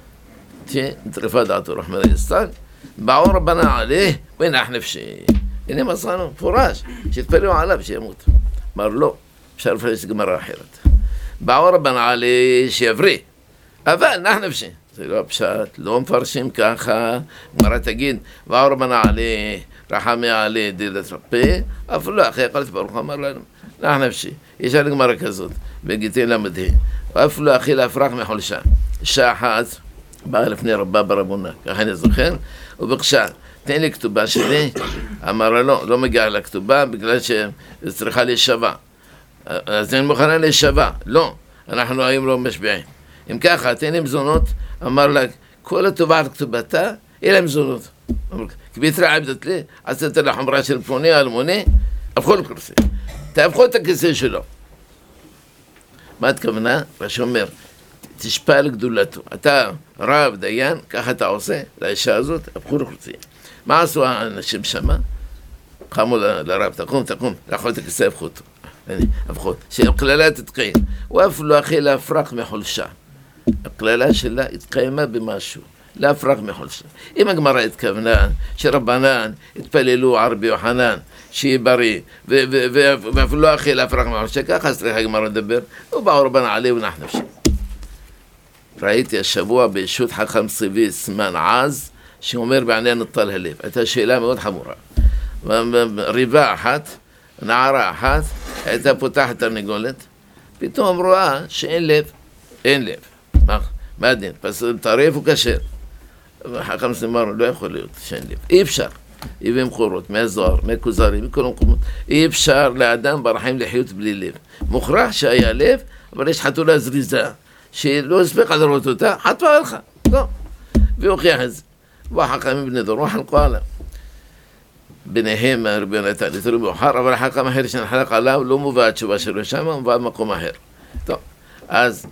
שנטרפה דעתו רחמנא ליצלן, באו רבנה עליה, ונח נפשי. הנה מצאנו, מפורש, שהתפללו עליו שימות. אמר לא, אפשר לפרש גמרא אחרת. באו רבנה עליה שיבריא, אבל נח נפשי. זה לא הפשט, לא מפרשים ככה, גמרא תגיד, באו רבנה עליה, רחמי עליה דלת רפא, אפילו לא, אחרי הקדוש ברוך הוא אמר לנו, נח נפשי. יש על גמרא כזאת, בגיטין למדה, ואפילו אחי להפרח מחולשה. אישה אחת באה לפני רבה ברבונה, ככה אני זוכר, ובקשה, תן לי כתובה שלי, אמרה לא מגיעה לכתובה בגלל שצריכה להישבע. אז אני מוכנה להישבע, לא, אנחנו היום לא משביעים. אם ככה, תן לי מזונות, אמר לה, כל הטובה על כתובתה, אלה מזונות. כי ביתרה עבדת לי, עשית לה חומרה של פלוני, אלמוני, הפכו לכרסי. תהפכו את הכיסא שלו. מה התכוונה? רש"י אומר, תשפע לגדולתו. אתה רב, דיין, ככה אתה עושה לאישה הזאת, הפכו לכרסי. מה עשו האנשים שמה? קמו לרב, תקום, לאכול את הכיסא, הפכו אותו. הפכו, שהקללה תתקיים. הוא אף לא אחי להפרח מחולשה. הקללה שלה התקיימה במשהו. להפרח מחולשה. אם הגמרא התכוונה שרבנן התפללו על רבי יוחנן שיהיה בריא ואפילו לא אחי להפרח מחולשה, ככה צריך הגמרא לדבר, ובאו רבנן עליה ונח נפשי. ראיתי השבוע בישות חכם סבי סמן עז שאומר בעניין נטל הלב. הייתה שאלה מאוד חמורה. ריבה אחת, נערה אחת, הייתה פותחת תרנגולת, פתאום רואה שאין לב. אין לב. מה הדין? פסול טרף הוא כשר. חכם אמר, לא יכול להיות שאין לב. אי אפשר. הביא מקורות, מהזוהר, מהכוזרי, מכל המקומות. אי אפשר לאדם ברחיים לחיות בלי לב. מוכרח שהיה לב, אבל יש חתולה זריזה, שלא הספיקה לראות אותה, חטפה לך. לא. והוכיח את זה. והחכמים בני דורו חלקו עליו. ביניהם רבי יונתן, נתנו מאוחר, אבל החכם אחר שנחלק עליו לא מובא התשובה שלו שם, הוא מובא במקום אחר. טוב, אז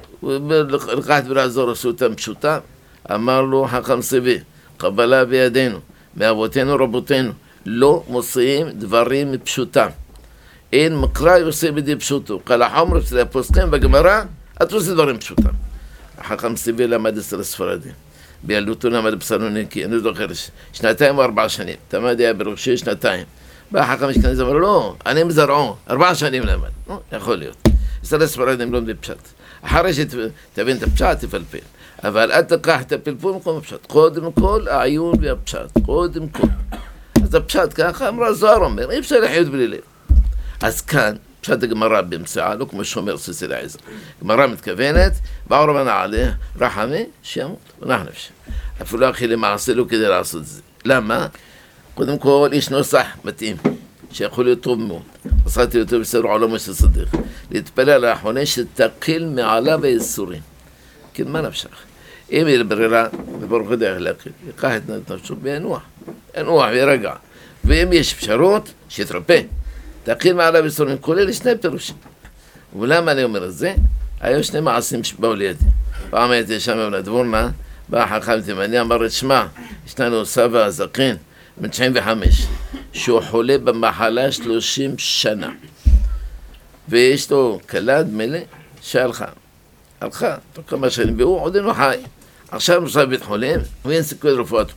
לקחת ולעזור אותם פשוטה, אמר לו חכם סבי, קבלה בידינו, מאבותינו רבותינו, לא דברים פשוטם. אין מקרא יוסי בדי פשוטו, קל החומר אצל הפוסקים בגמרא, את עושה דברים פשוטם. החכם סבי למד אצל הספרדים. בילדותו למד בסלוניקי, אני זוכר, 2 או 4 שנים, תמיד היה בראשי 2. בא החכם אשכנזי, אמר, לא, אני מזרעו, 4 שנים למד. יכול להיות. אצל הספרדים לא פשט. אחרי שתבין את הפשט, תפלפל. אבל אל תקח את הפלפול במקום הפשט. קודם כל, העיון והפשט. קודם כל. אז הפשט ככה, אמרה זוהר אומר, אי אפשר לחיות בלי לב. אז כאן, פשט הגמרא באמצעה, לא כמו שאומר סיסי לעזר. גמרא מתכוונת, בעור ונעלה, רחמי, שימות, ונח נפשי. אפילו אחי למעשה לא כדי לעשות את זה. למה? קודם כל, יש נוסח מתאים, שיכול להיות טוב מאוד. עשיתי אותו בסדר עולמו של סדיק. להתפלל על האחרונה שתקיל מעליו היסורים. כן, מה נפשך? אם היא לברירה, וברוך יודע איך להקיל, יקח את נפשו וינוח. ינוח וירגע. ואם יש אפשרות, שיתרפא. תקיל מעליו היסורים, כולל 2 פירושים. ולמה אני אומר את זה? היו 2 מעשים שבאו לידי. פעם הייתי שם בבני דבורנה, בא החכם תימני, אמר את שמה, יש לנו סבא זקן, בן 95, שהוא חולה במחלה 30 שנה. ויש לו כלה דמלה שהלכה. הלכה, תוך כמה שנים, והוא עודנו חי. עכשיו נוסע בבית חולים, ואין סיכוי לרפואתו.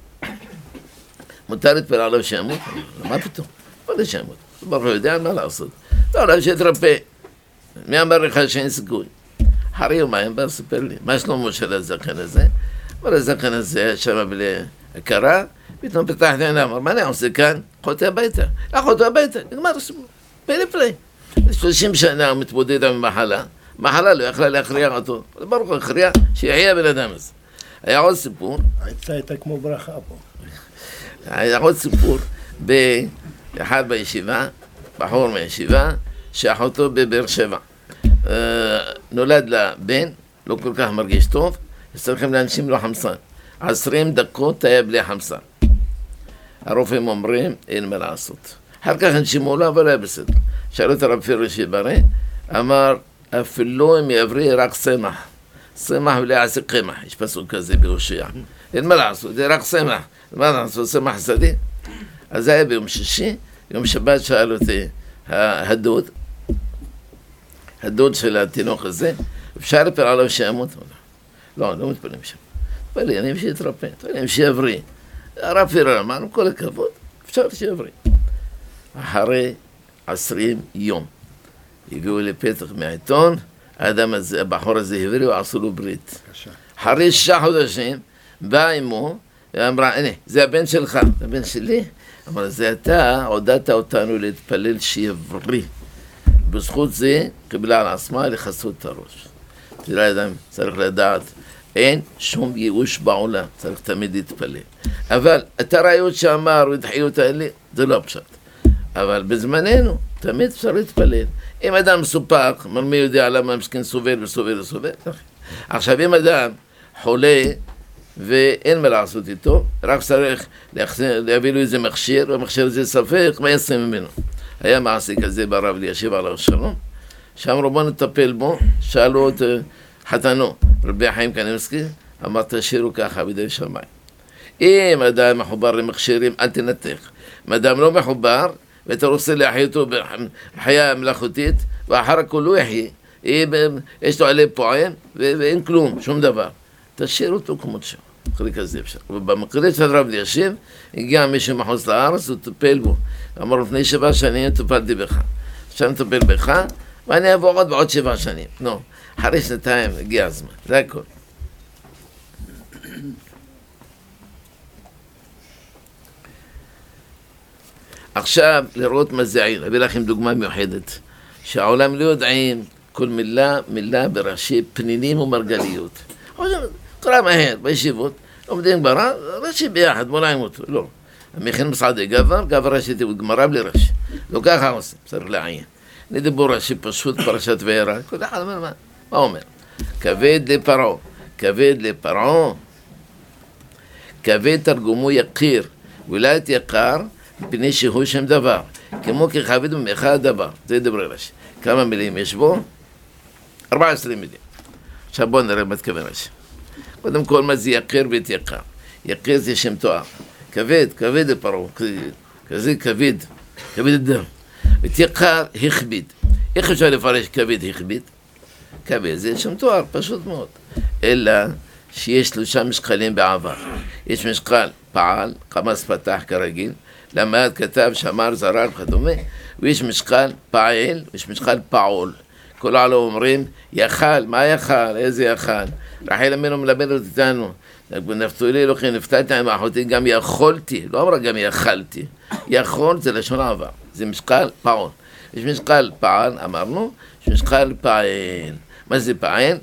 מותר להתפלל עליו שימות? מה פתאום? לא שימות. ברוך הוא יודע מה לעשות. לא, לא, שיתרפא. מי אמר לך שאין סיכוי? אחרי יומיים בא לספר לי, מה שלמה של הזקן הזה? אבל הזקן הזה שם בלי הכרה, פתאום פתח את העיניים, אמר, מה אני עושה כאן? חוטא הביתה. חוטא הביתה, נגמר הסיפור. פלא פלא. 30 שנה הוא מתמודד עם מחלה, מחלה לא יכלה להכריע אותו. ברוך הוא הכריע שיחיה בן אדם הזה. היה עוד סיפור. העצה הייתה כמו ברכה פה. היה עוד סיפור, באחד בישיבה, בחור מהישיבה, שאחותו בבאר שבע. נולד לה בן, לא כל כך מרגיש טוב, צריכים לאנשים לו חמסן. 20 דקות היה בלי חמסן. הרופאים אומרים, אין מה לעשות. אחר כך הנשימו לו, אבל היה בסדר. שאלו את הרב פירושי ברא, אמר, אפילו אם יבריא רק סמח. סמח ולעשה קמח. יש פסוק כזה בהושע. אין מה לעשות, זה רק סמח. מה לעשות, סמח שדה? אז זה היה ביום שישי, יום שבת שאל אותי הדוד של התינוק הזה, אפשר לפעול עליו שימות? לא, לא מתפללים שם. מתפללים שיתרפא, מתפללים שיבריא. הרב פירר אמרנו, כל הכבוד, אפשר שיבריא. אחרי 20 יום, הגיעו לפתח מהעיתון, האדם הזה, הבחור הזה הבריא, ועשו לו ברית. אחרי 6 חודשים, באה אמו, ואמרה, הנה, זה הבן שלך. הבן שלי? אמרה, זה אתה, עודדת אותנו להתפלל שיבריא. בזכות זה, קיבלה על עצמה לחסות את הראש. תראה, אדם צריך לדעת, אין שום ייאוש בעולם, צריך תמיד להתפלל. אבל את הרעיות שאמר, ודחיות האלה, זה לא פשט. אבל בזמננו, תמיד אפשר להתפלל. אם אדם מסופק, מי יודע למה מסכן סובל וסובל וסובל? עכשיו, אם אדם חולה ואין מה לעשות איתו, רק צריך להביא לו איזה מכשיר, והמכשיר הזה ספק, מה יעשה ממנו? היה מעשי כזה ברב אלישיב עליו השלום, שאמרו בוא נטפל בו, שאלו את חתנו, רבי חיים קניבסקי, אמר תשאירו ככה בידי שמיים. אם אדם מחובר למכשירים, אל תנתך. אם אדם לא מחובר, ואתה רוצה להחיה אותו בחיה מלאכותית, ואחר הכל לא יחיה, יש לו עלי פועם, ואין כלום, שום דבר. תשאיר אותו כמות שם, אחרי כזה אפשר. ובמקרה של רב אלישיב, הגיע מישהו מחוץ לארץ, הוא טפל בו. אמר לפני 7 שנים, טפלתי בך. עכשיו נטפל בך, ואני אבוא עוד בעוד 7 שנים. לא, אחרי 2 הגיע הזמן, זה הכל. עכשיו, לראות מה זה עיר. אביא לכם דוגמה מיוחדת, שהעולם לא יודעים כל מילה בראשי פנינים ומרגליות. קרא מהר, בישיבות, לומדים גמרא, רש"י ביחד, מוליים אותו, לא. מכין מסעדי גבר רש"י גמרא בלי רש"י. לא ככה עושים, צריך לעיין. נדבור רש"י פשוט פרשת וערה, כל אחד אומר מה אומר? כבד לפרעה, כבד תרגומו יקיר, ולת יקר, מפני שהוא שם דבר, כמו ככבד ממך הדבר, זה דברי רש"י. כמה מילים יש בו? 14 מילים. עכשיו בואו נראה מה תכוון רש"י. קודם כל, מה זה יקיר ותיקר? יקיר זה שם תואר. כבד לפרעה, כזה כבד דם. ותיקר, הכביד. איך אפשר לפרש כבד הכביד? כבד זה שם תואר, פשוט מאוד. אלא שיש 3 משקלים בעבר. יש משקל פעל, חמאס פתח כרגיל, למד, כתב, שמר, זרק וכדומה, ויש משקל פעל, ויש משקל פעול. כל העולם אומרים, יחל, מה יחל? איזה יחל? רחל אמנו מלמדת אותנו, נפתולי אלוהים, נפתלתי עם אחותי, גם יכולתי, לא אמרה גם יכלתי, יכול זה לשון עבר, זה משקל פעול. יש משקל פעל, אמרנו, יש משקל פעל. מה זה פעל?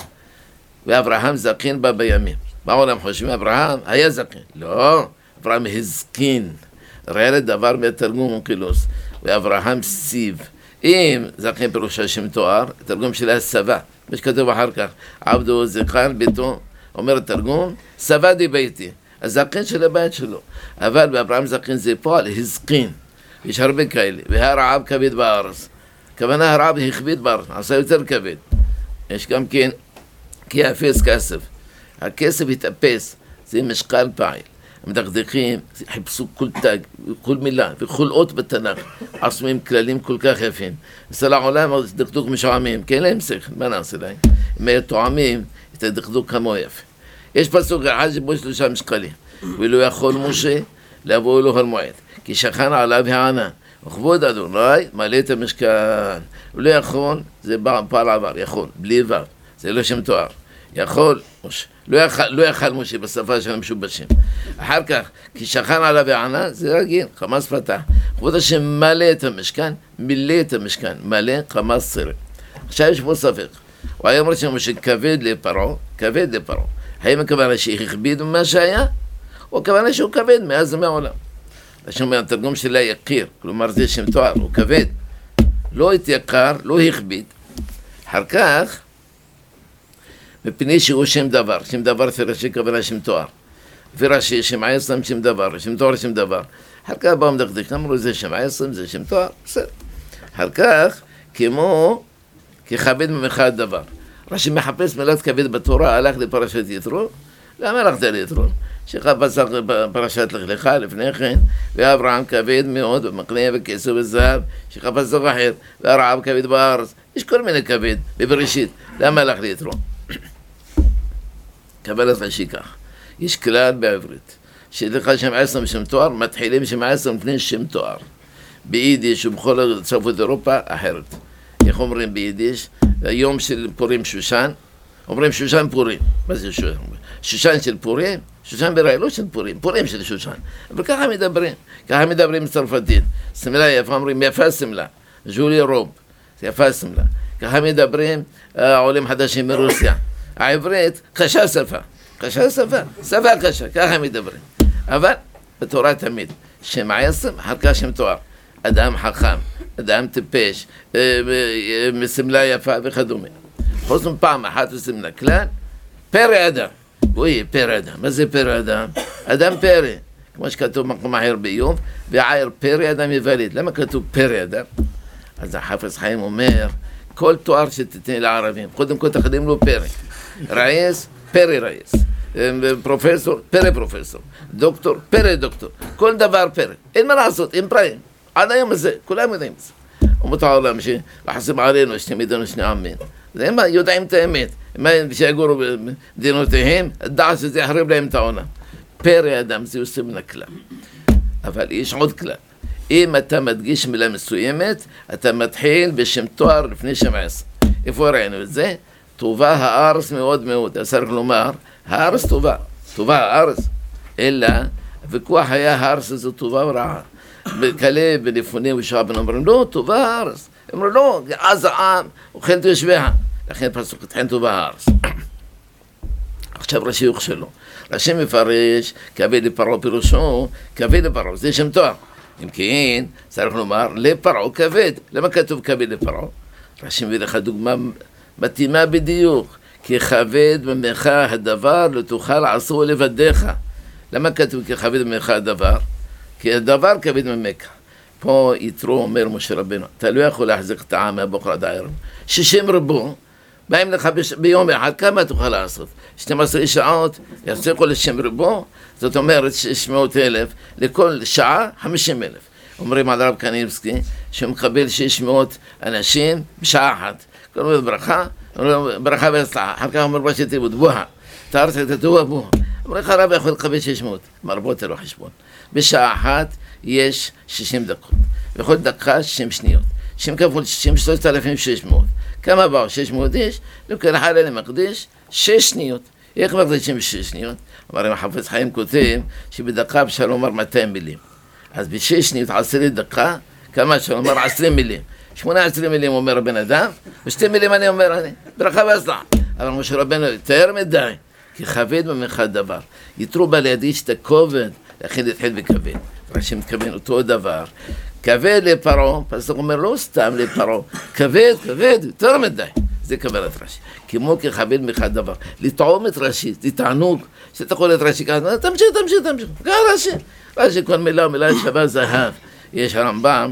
ואברהם זקין בה בימים. מה העולם חושבים? אברהם היה זקין. לא, אברהם הזקין. ראה לדבר מהתרגום ונקילוס. ואברהם סיב. אם זקין פירושה שם תואר, התרגום שלה סבא. מה שכתוב אחר כך, עבדו זקן ביתו, אומר התרגום, סבא די ביתי. הזקין של הבית שלו. אבל באברהם זקין זה פועל, הזקין. יש הרבה כאלה. והרעב כבד בארץ. כוונה הרעב הכביד בארץ, עשה יותר כבד. יש גם כן, כי יאפס כסף. הכסף יתאפס, זה משקל פעיל. המדקדקים חיפשו כל תג, כל מילה וכל אות בתנ"ך, עשו כללים כל כך יפים. בסל העולם דקדוק משועמים, כי אין להם שכל, מה נעשה להם? הם היו תואמים את הדקדוק כמו יפה. יש פסוק אחד שבו 3 משקלים. ולא יכול משה לבוא אלוהו המועד, כי שכן עליו הענן. וכבוד אדוני מלא את המשכן. ולא יכול, זה פעל עבר, יכול, בלי ו', זה לא שם תואר. יכול, משה. לא יכל משה בשפה של המשובשים. אחר כך, כי שכן עליו הענן, זה רגיל, חמאס פתח. כבוד השם מלא את המשכן, מילא את המשכן, מלא חמאס סרט. עכשיו יש פה ספק. הוא היה אומר שמשה כבד לפרעה, האם הכוונה שהכביד ממה שהיה? או הכוונה שהוא כבד מאז ומעולם. השם התרגום שלה יקיר, כלומר זה שם תואר, הוא כבד. לא התיקר, לא הכביד. אחר כך, מפני שהוא שם דבר פירשי כוונה שם תואר. פירשי שם עשם שם דבר, שם תואר שם דבר. אחר כך באו מדקדק, אמרו זה שם עשם, זה שם תואר, בסדר. אחר כך, כמו ככבד ממך הדבר. רש"י מחפש מילת כבד בתורה, הלך לפרשת יתרו. למה הלכת ליתרו? שחפש פרשת לך לך לפני כן, ואברהם כבד מאוד במקנה וכסף וזהב, שחפש זוג אחר, והרעב כבד בארץ. יש כל מיני כבד בבראשית. למה הלך ליתרו? קבלת רש"י כך. יש כלל בעברית, שלך שם עשם שם תואר, מתחילים שם עשם לפני שם תואר. ביידיש ובכל צרפת אירופה אחרת. איך אומרים ביידיש? היום של פורים שושן, אומרים שושן פורים. מה זה שושן? שושן של פורים? שושן בראי, לא של פורים, פורים של שושן. אבל ככה מדברים צרפתית. סמלה יפה, אומרים יפה סמלה. ז'ולי רוב, יפה סמלה. ככה מדברים עולים חדשים מרוסיה. העברית קשה שפה, שפה קשה, ככה מדברים. אבל בתורה תמיד, שם עשם, אחר כך שם תואר. אדם חכם, אדם טיפש, מסמלה יפה וכדומה. חוץ מפעם אחת וסמלה כלל, פרא אדם. בואי, פרא אדם. מה זה פרא אדם? אדם פרא. כמו שכתוב מקום אחר באיוב, ועיר פרא אדם יוולד. למה כתוב פרא אדם? אז החפץ חיים אומר, כל תואר שתתני לערבים, קודם כל תחדים לו פרא. רייס, פרא רייס. פרופסור, פרא פרופסור. דוקטור, פרא דוקטור. כל דבר פרא. אין מה לעשות, אין פראים. עד היום הזה, כולם יודעים את זה. אומות העולם שלחסים עלינו, שתמידנו שני עמים. זה מה, יודעים את האמת. מה שיגורו במדינותיהם, דעת שזה יחריב להם את העונה. פרא אדם זה עושה מן הכלל. אבל יש עוד כלל. אם אתה מדגיש מילה מסוימת, אתה מתחיל בשם תואר לפני שם עשר. איפה ראינו את זה? טובה הארץ מאוד מאוד. אז צריך לומר, הארץ טובה. טובה הארץ. אלא, הוויכוח היה הארץ הזו טובה או רעה. כאלה בלפונים ושעבן אומרים, לא, טובה הארץ. אמרו לא, אז העם אוכל את יושביה, לכן פסוק תחנתו בארץ. עכשיו רש"י יוכשלו. רש"י מפרש כבד לפרעה פירושו, כבד לפרעה, זה שם תואר. אם כן, צריך לומר לפרעה כבד. למה כתוב כבד לפרעה? רש"י מביא לך דוגמה מתאימה בדיוק. כי כבד ממך הדבר לא תוכל לעשו לבדיך. למה כתוב כי כבד ממך הדבר? כי הדבר כבד ממך. פה יתרו אומר משה רבנו, אתה לא יכול להחזיק את העם מהבוקר עד הערב. 60 רבו, באים לך ביום אחד, כמה תוכל לעשות? 12 שעות, יצליחו ל-60 רבו, זאת אומרת 600,000, לכל שעה 50,000. אומרים על רב קניבסקי, שהוא מקבל 600 אנשים בשעה אחת. קוראים ברכה, ברכה והצלחה, אחר כך אומר ראשי תיבות, בוהה, תארץ את הטובה בוהה. אומר לך רב יכול לקבל 600, מרבות לא חשבון. בשעה אחת יש 60 דקות, בכל דקה 60 שניות. 60 כפול 60, 3,600. כמה באו? 600 איש, לכל אחד אלה מקדיש 6 שניות. איך מקדישים 6 שניות? אמר החפץ חיים כותב שבדקה אפשר לומר 200 מילים. אז ב6 שניות 10 דקה, כמה אפשר לומר 20 מילים. 18 מילים אומר הבן אדם, ו2 מילים אני אומר אני, ברכה והצלחה. אבל משה רבנו יותר מדי, כי כבד ממך דבר. יתרו בה לידי שאתה כובד, לכן יתחיל בכבד. רש"י מתכוון אותו דבר. כבד לפרעה, פסוק אומר לא סתם לפרעה, כבד, יותר מדי. זה קבלת רש"י. כמו ככבד ממך דבר. לטעום את רש"י, זה תענוג, שאתה יכול את רש"י ככה, תמשיך. ככה רש"י כל מילה שווה זהב. יש הרמב"ם,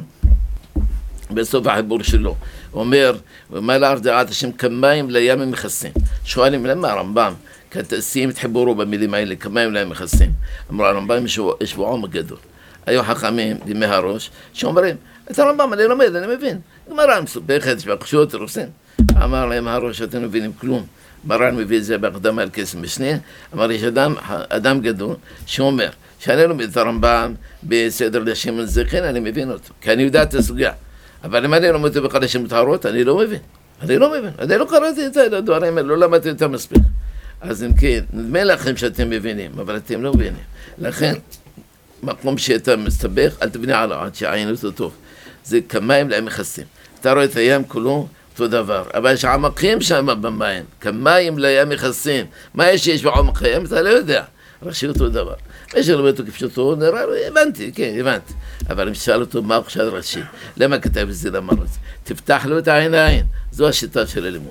בסוף החיבור שלו, אומר, ומה לארץ דעת השם כמים לים מכסים. שואלים למה הרמב"ם, כתשים את חיבורו במילים האלה, כמים לים מכסים. אמרו הרמב"ם יש בו עומק גדול. היו חכמים בימי הראש, שאומרים, את הרמב"ם אני לומד, אני מבין. גמרא מסובכת, שבקשות רוסים. אמר להם הראש, אתם מבינים כלום. מרן מביא את זה בהקדמה על כסף משנה. אמר, יש אדם גדול שאומר, שאני לומד את הרמב"ם בסדר לשם זכן, אני מבין אותו, כי אני יודע את הסוגיה. אבל אם אני לומד אותו בחדשים מטהרות, אני לא מבין. אני לא קראתי את הדברים האלה, לא למדתי אותם מספיק. אז אם כן, נדמה לכם שאתם מבינים, אבל אתם לא מבינים. לכן, מקום שאתה מסתבך, אל תבנה עליו, עד שעיינו אותו טוב. זה כמים להם מכסים. אתה רואה את הים כולו, אותו דבר. אבל יש עמקים שם במים, כמים להם מכסים. מה יש בעומק הים? אתה לא יודע. רש"י אותו דבר. מי שלומד אותו כפשוטו, נראה לו, הבנתי. אבל אם שאל אותו מה חשב רש"י, למה כתב את זה למר הזה? תפתח לו את העיניים. זו השיטה של הלימוד.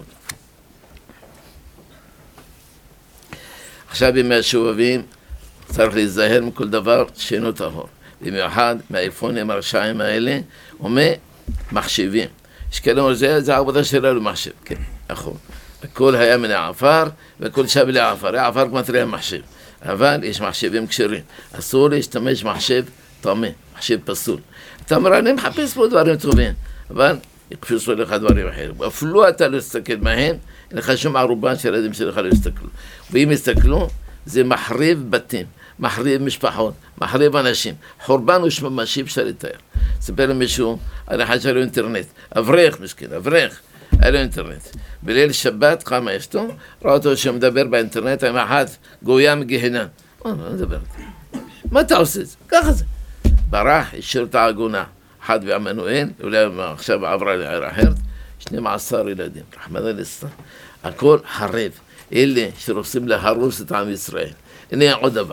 עכשיו בימי השובבים, צריך להיזהר מכל דבר שאינו טהור. במיוחד מהאיפונים הרשעים האלה, ומחשבים. יש כאלה אומרים, זה העבודה שלנו מחשב. כן, נכון. הכל היה מן העפר, והכל שב לעפר. העפר כמטרי המחשב. אבל יש מחשבים כשרים. אסור להשתמש מחשב טמא, מחשב פסול. אתה אומר, אני מחפש פה דברים טובים, אבל יקפצו לך דברים אחרים. אפילו אתה לא תסתכל מהם, אין לך שום ערובה שהילדים שלך לא יסתכלו. ואם יסתכלו, זה מחריב בתים, מחריב משפחות, מחריב אנשים. חורבן הוא שממשי אפשר לתאר. ספר למישהו, על אחד שלו אינטרנט, אברך מסכן, אברך, היה לו אינטרנט. בליל שבת, כמה אשתו, ראה אותו שמדבר באינטרנט עם אחת גויה מגהנם. מה מדבר? מה אתה עושה את זה? ככה זה. ברח, השאיר את העגונה, אחד ועמנואל, אולי עכשיו עברה לעיר אחרת, 12 ילדים, רחמנא ליצלן. הכל חרב. אלה שרוצים להרוס את עם ישראל. הנה עוד דבר.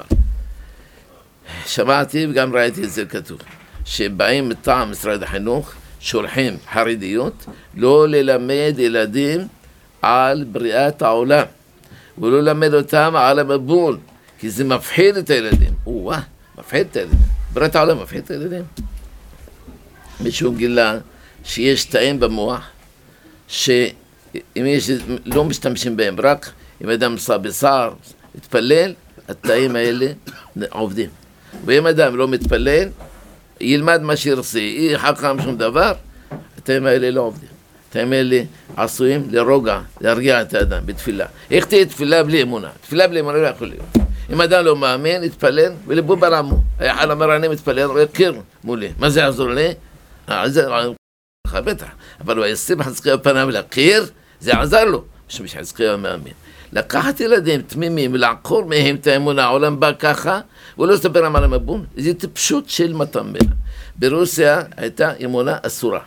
שמעתי וגם ראיתי את זה כתוב, שבאים מטעם משרד החינוך, שולחים חרדיות, לא ללמד ילדים על בריאת העולם, ולא ללמד אותם על המבול, כי זה מפחיד את הילדים. מפחיד את הילדים. בריאת העולם מפחיד את הילדים. מישהו גילה שיש תאים במוח, שאם יש, לא משתמשים בהם, רק אם אדם עשה בשר, מתפלל, התאים האלה עובדים. ואם אדם לא מתפלל, ילמד מה שירצה, יהיה חכם שום דבר, התאים האלה לא עובדים. התאים האלה עשויים לרוגע, להרגיע את האדם בתפילה. איך תהיה תפילה בלי אמונה? תפילה בלי אמונה לא יכול להיות. אם אדם לא מאמין, יתפלל ולבו ברמו. היה חל אמר, אני מתפלל, רואה קיר מולי. מה זה יעזור לי? זה בטח. אבל הוא ישים חזקיה פניו לקיר, זה עזר לו. משום שחזקיה מאמין. לקחת ילדים תמימים ולעקור מהם את האמונה, העולם בא ככה, ולא לספר להם על המבון. זה טיפשות של מתן בינה. ברוסיה הייתה אמונה אסורה.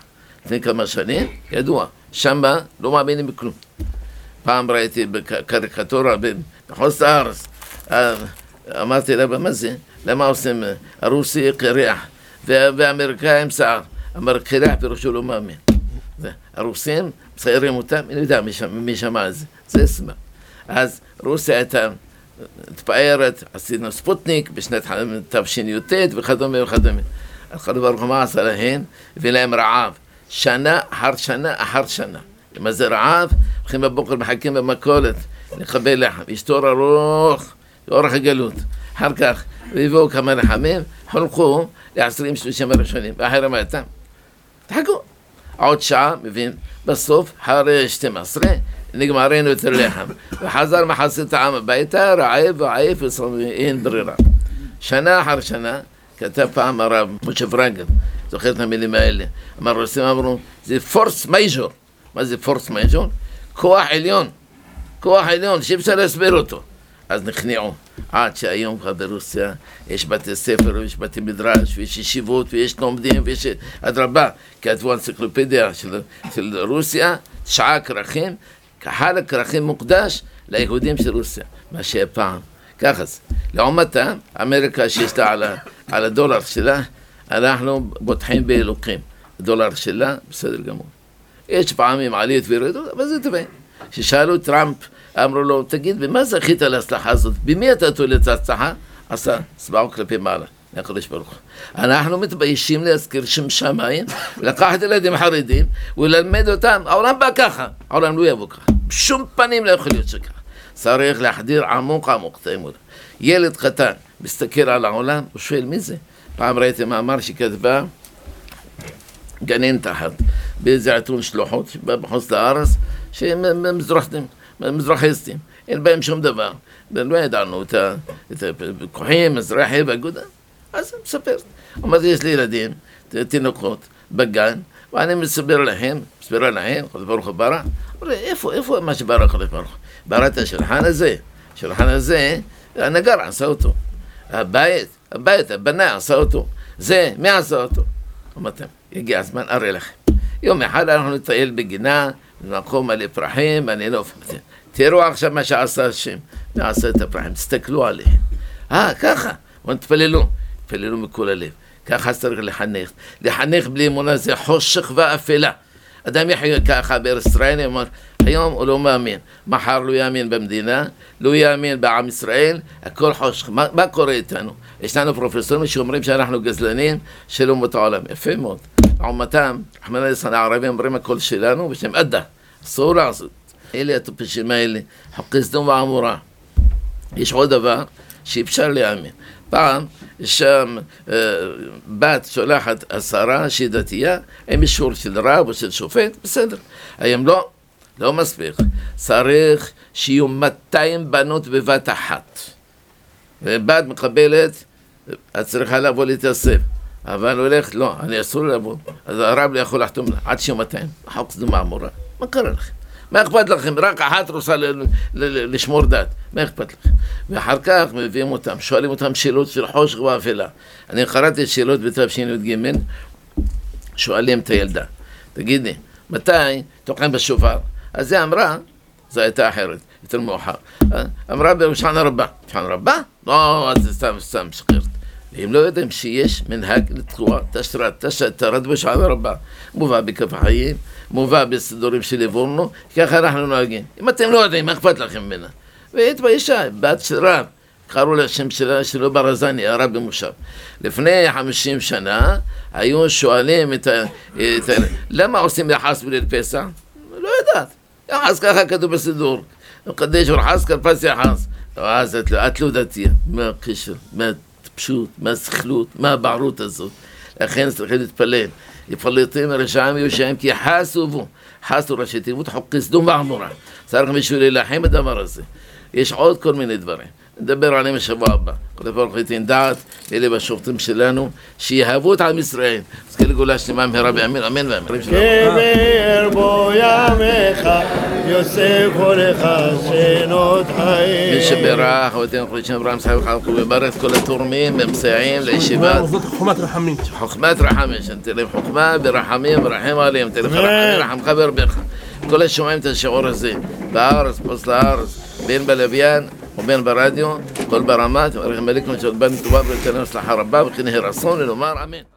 לפני כמה שנים, ידוע, שמה לא מאמינים בכלום. פעם ראיתי בקריקטורה במחוז הארץ, אמרתי לה, מה זה? למה עושים הרוסי קרח והאמריקאים שיער? אמר קרח פירושו לא מאמין. הרוסים מציירים אותם, אני יודע מי שמע את זה, זה הסמה. אז רוסיה הייתה התפארת, עשינו ספוטניק בשנת תשי"ט וכדומה וכדומה. הקדוש ברוך הוא מה עשה להם? הביא להם רעב, שנה אחר שנה אחר שנה. מה זה רעב? הולכים בבוקר מחכים במכולת לקבל לחם, ישתור ארוך הגלות. אחר כך ויבואו כמה לחמים, חולקו ל20-30 הראשונים, ואחרי מה הייתם? תחכו. עוד שעה, מבין, בסוף, אחרי 12, נגמרנו יותר לחם. וחזר מחצית העם הביתה, רעב ועייף, אין ברירה. שנה אחר שנה, כתב פעם הרב משה פרנקל, זוכר את המילים האלה. הרוסים אמרו, זה פורס מייז'ור. מה זה פורס מייז'ור? כוח עליון. כוח עליון, שאפשר להסביר אותו. אז נכנעו. עד שהיום כבר ברוסיה יש בתי ספר ויש בתי מדרש ויש ישיבות ויש לומדים ויש אדרבה. כתבו אנציקלופדיה של רוסיה, 9 כרכים, כחל הכרכים מוקדש ליהודים של רוסיה, מה שהיה פעם. ככה זה. לעומתה, אמריקה שיש לה על הדולר שלה, אנחנו בוטחים באלוקים. הדולר שלה, בסדר גמור. יש פעמים עליות וירדות, אבל זה טבעי. כששאלו טראמפ, אמרו לו, תגיד, במה זכית להצלחה הזאת? במי אתה תולה את ההצלחה? עשה, סבעו כלפי מעלה, הקדוש ברוך הוא. אנחנו מתביישים להזכיר שם שמיים, לקחת ילדים חרדים, וללמד אותם, העולם בא ככה, העולם לא יבוא ככה. בשום פנים לא יכול להיות שככה. צריך להחדיר עמוק עמוק את האמונה. ילד קטן מסתכל על העולם, הוא שואל מי זה? פעם ראיתי מאמר שכתבה, גנן תחת, באיזה עיתון שלוחות, במחוז הארץ, שהם מזרחיסטים, אין בהם שום דבר. לא ידענו את הכוחים, מזרחי והגודה. אז אני מספר. אמרתי, יש לי ילדים, תינוקות, בגן, ואני מספר להם, הקדוש ברוך הוא ברא. אמרו לי, איפה מה שברא הקדוש ברוך הוא? ברא את השולחן הזה. השולחן הזה, הנגר עשה אותו. הבית, הבנה עשה אותו. זה, מי עשה אותו? אמרתם, הגיע הזמן, אראה לכם. יום אחד אנחנו נטייל בגינה, במקום מלא פרחים, אני לא אופן. תראו עכשיו מה שעשה השם, נעשה את הפרחים, תסתכלו עליהם. ככה, ותפללו מכל הלב. ככה צריך לחנך. לחנך בלי אמונה זה חושך ואפלה. אדם יחיה ככה בארץ ישראל, אמר, היום הוא לא מאמין. מחר לא יאמין במדינה, לא יאמין בעם ישראל, הכל חושך. מה קורה איתנו? יש לנו פרופסורים שאומרים שאנחנו גזלנים של אומות העולם. יפה מאוד. עומתם, רחמנא ליצלן, הערבים אומרים הכל שלנו, בשם אדא. אסור לעשות. אלה הטופשים האלה, חוקי סדום ועמורה. יש עוד דבר שאפשר להאמין. פעם, שם בת שולחת 10 שהיא דתייה, עם אישור של רב או של שופט, בסדר. היום לא מספיק. צריך שיהיו 200 בנות בבת אחת. ובת מקבלת, את צריכה לבוא להתאסף. אבל הוא הולך, לא, אני אסור לבוא. אז הרב לא יכול לחתום לה, עד שיום 200. חוק סדום ועמורה. מה קרה לכם? מה אכפת לכם? רק אחת רוצה לשמור דת. מה אכפת לכם? ואחר כך מביאים אותם, שואלים אותם שאלות של חושך ואפלה. אני קראתי שאלות בתשי"ג, שואלים את הילדה. תגידי, מתי תוקעים בשופר? אז היא אמרה, זו הייתה אחרת, יותר מאוחר. אמרה בשען הרבה. בשען הרבה? לא, זה סתם שחררת. הם לא יודעים שיש מנהג לתקוע תשרת בשען הרבה. מובא בכף החיים, מובא בסידורים של ליבורנו, ככה אנחנו נוהגים. אם אתם לא יודעים, מה אכפת לכם ממנה? והתביישה, בת של רב, קראו לשם שלו ברזני, הרב במושב. לפני 50 שנה, היו שואלים למה עושים יחס בליל פסח? לא יודעת. יחס ככה כתוב בסידור. קדש ורחס כרפס יחס. אז את לא דתייה. מה הקשר? מה פשוט? מה השכלות? מה הבערות הזאת? לכן צריכים להתפלל. יפלטים רשעים ויושעים כי חסו ראשי תיבות חוקי סדום ועמורה. צריך מישהו להילחם בדבר הזה. יש עוד כל מיני דברים. נדבר עליהם בשבוע הבא. כל דבר חיתין דעת, אלה בשופטים שלנו, שיהבו את עם ישראל. אז כל גאולה שלמה מהרה בימין, אמן ואמן. קבר בו ימיך יוסף הולך שנות חיים. מי שברך ותן חודשים אברהם סחב חלקו וברך את כל התורמים ומסייעים לישיבת חוכמת רחמים. חוכמת רחמים, שנתן להם חוכמה ברחמים ורחם עליהם, תן לך רחמך ברבך. כל השומעים את השיעור הזה בארץ, פוס לארץ, בין בלוויין ובין ברדיו, כל ברמת, מלכים מליכם של בן טובה ותן להם הצלחה רבה וכי נהי רצון ולומר אמן.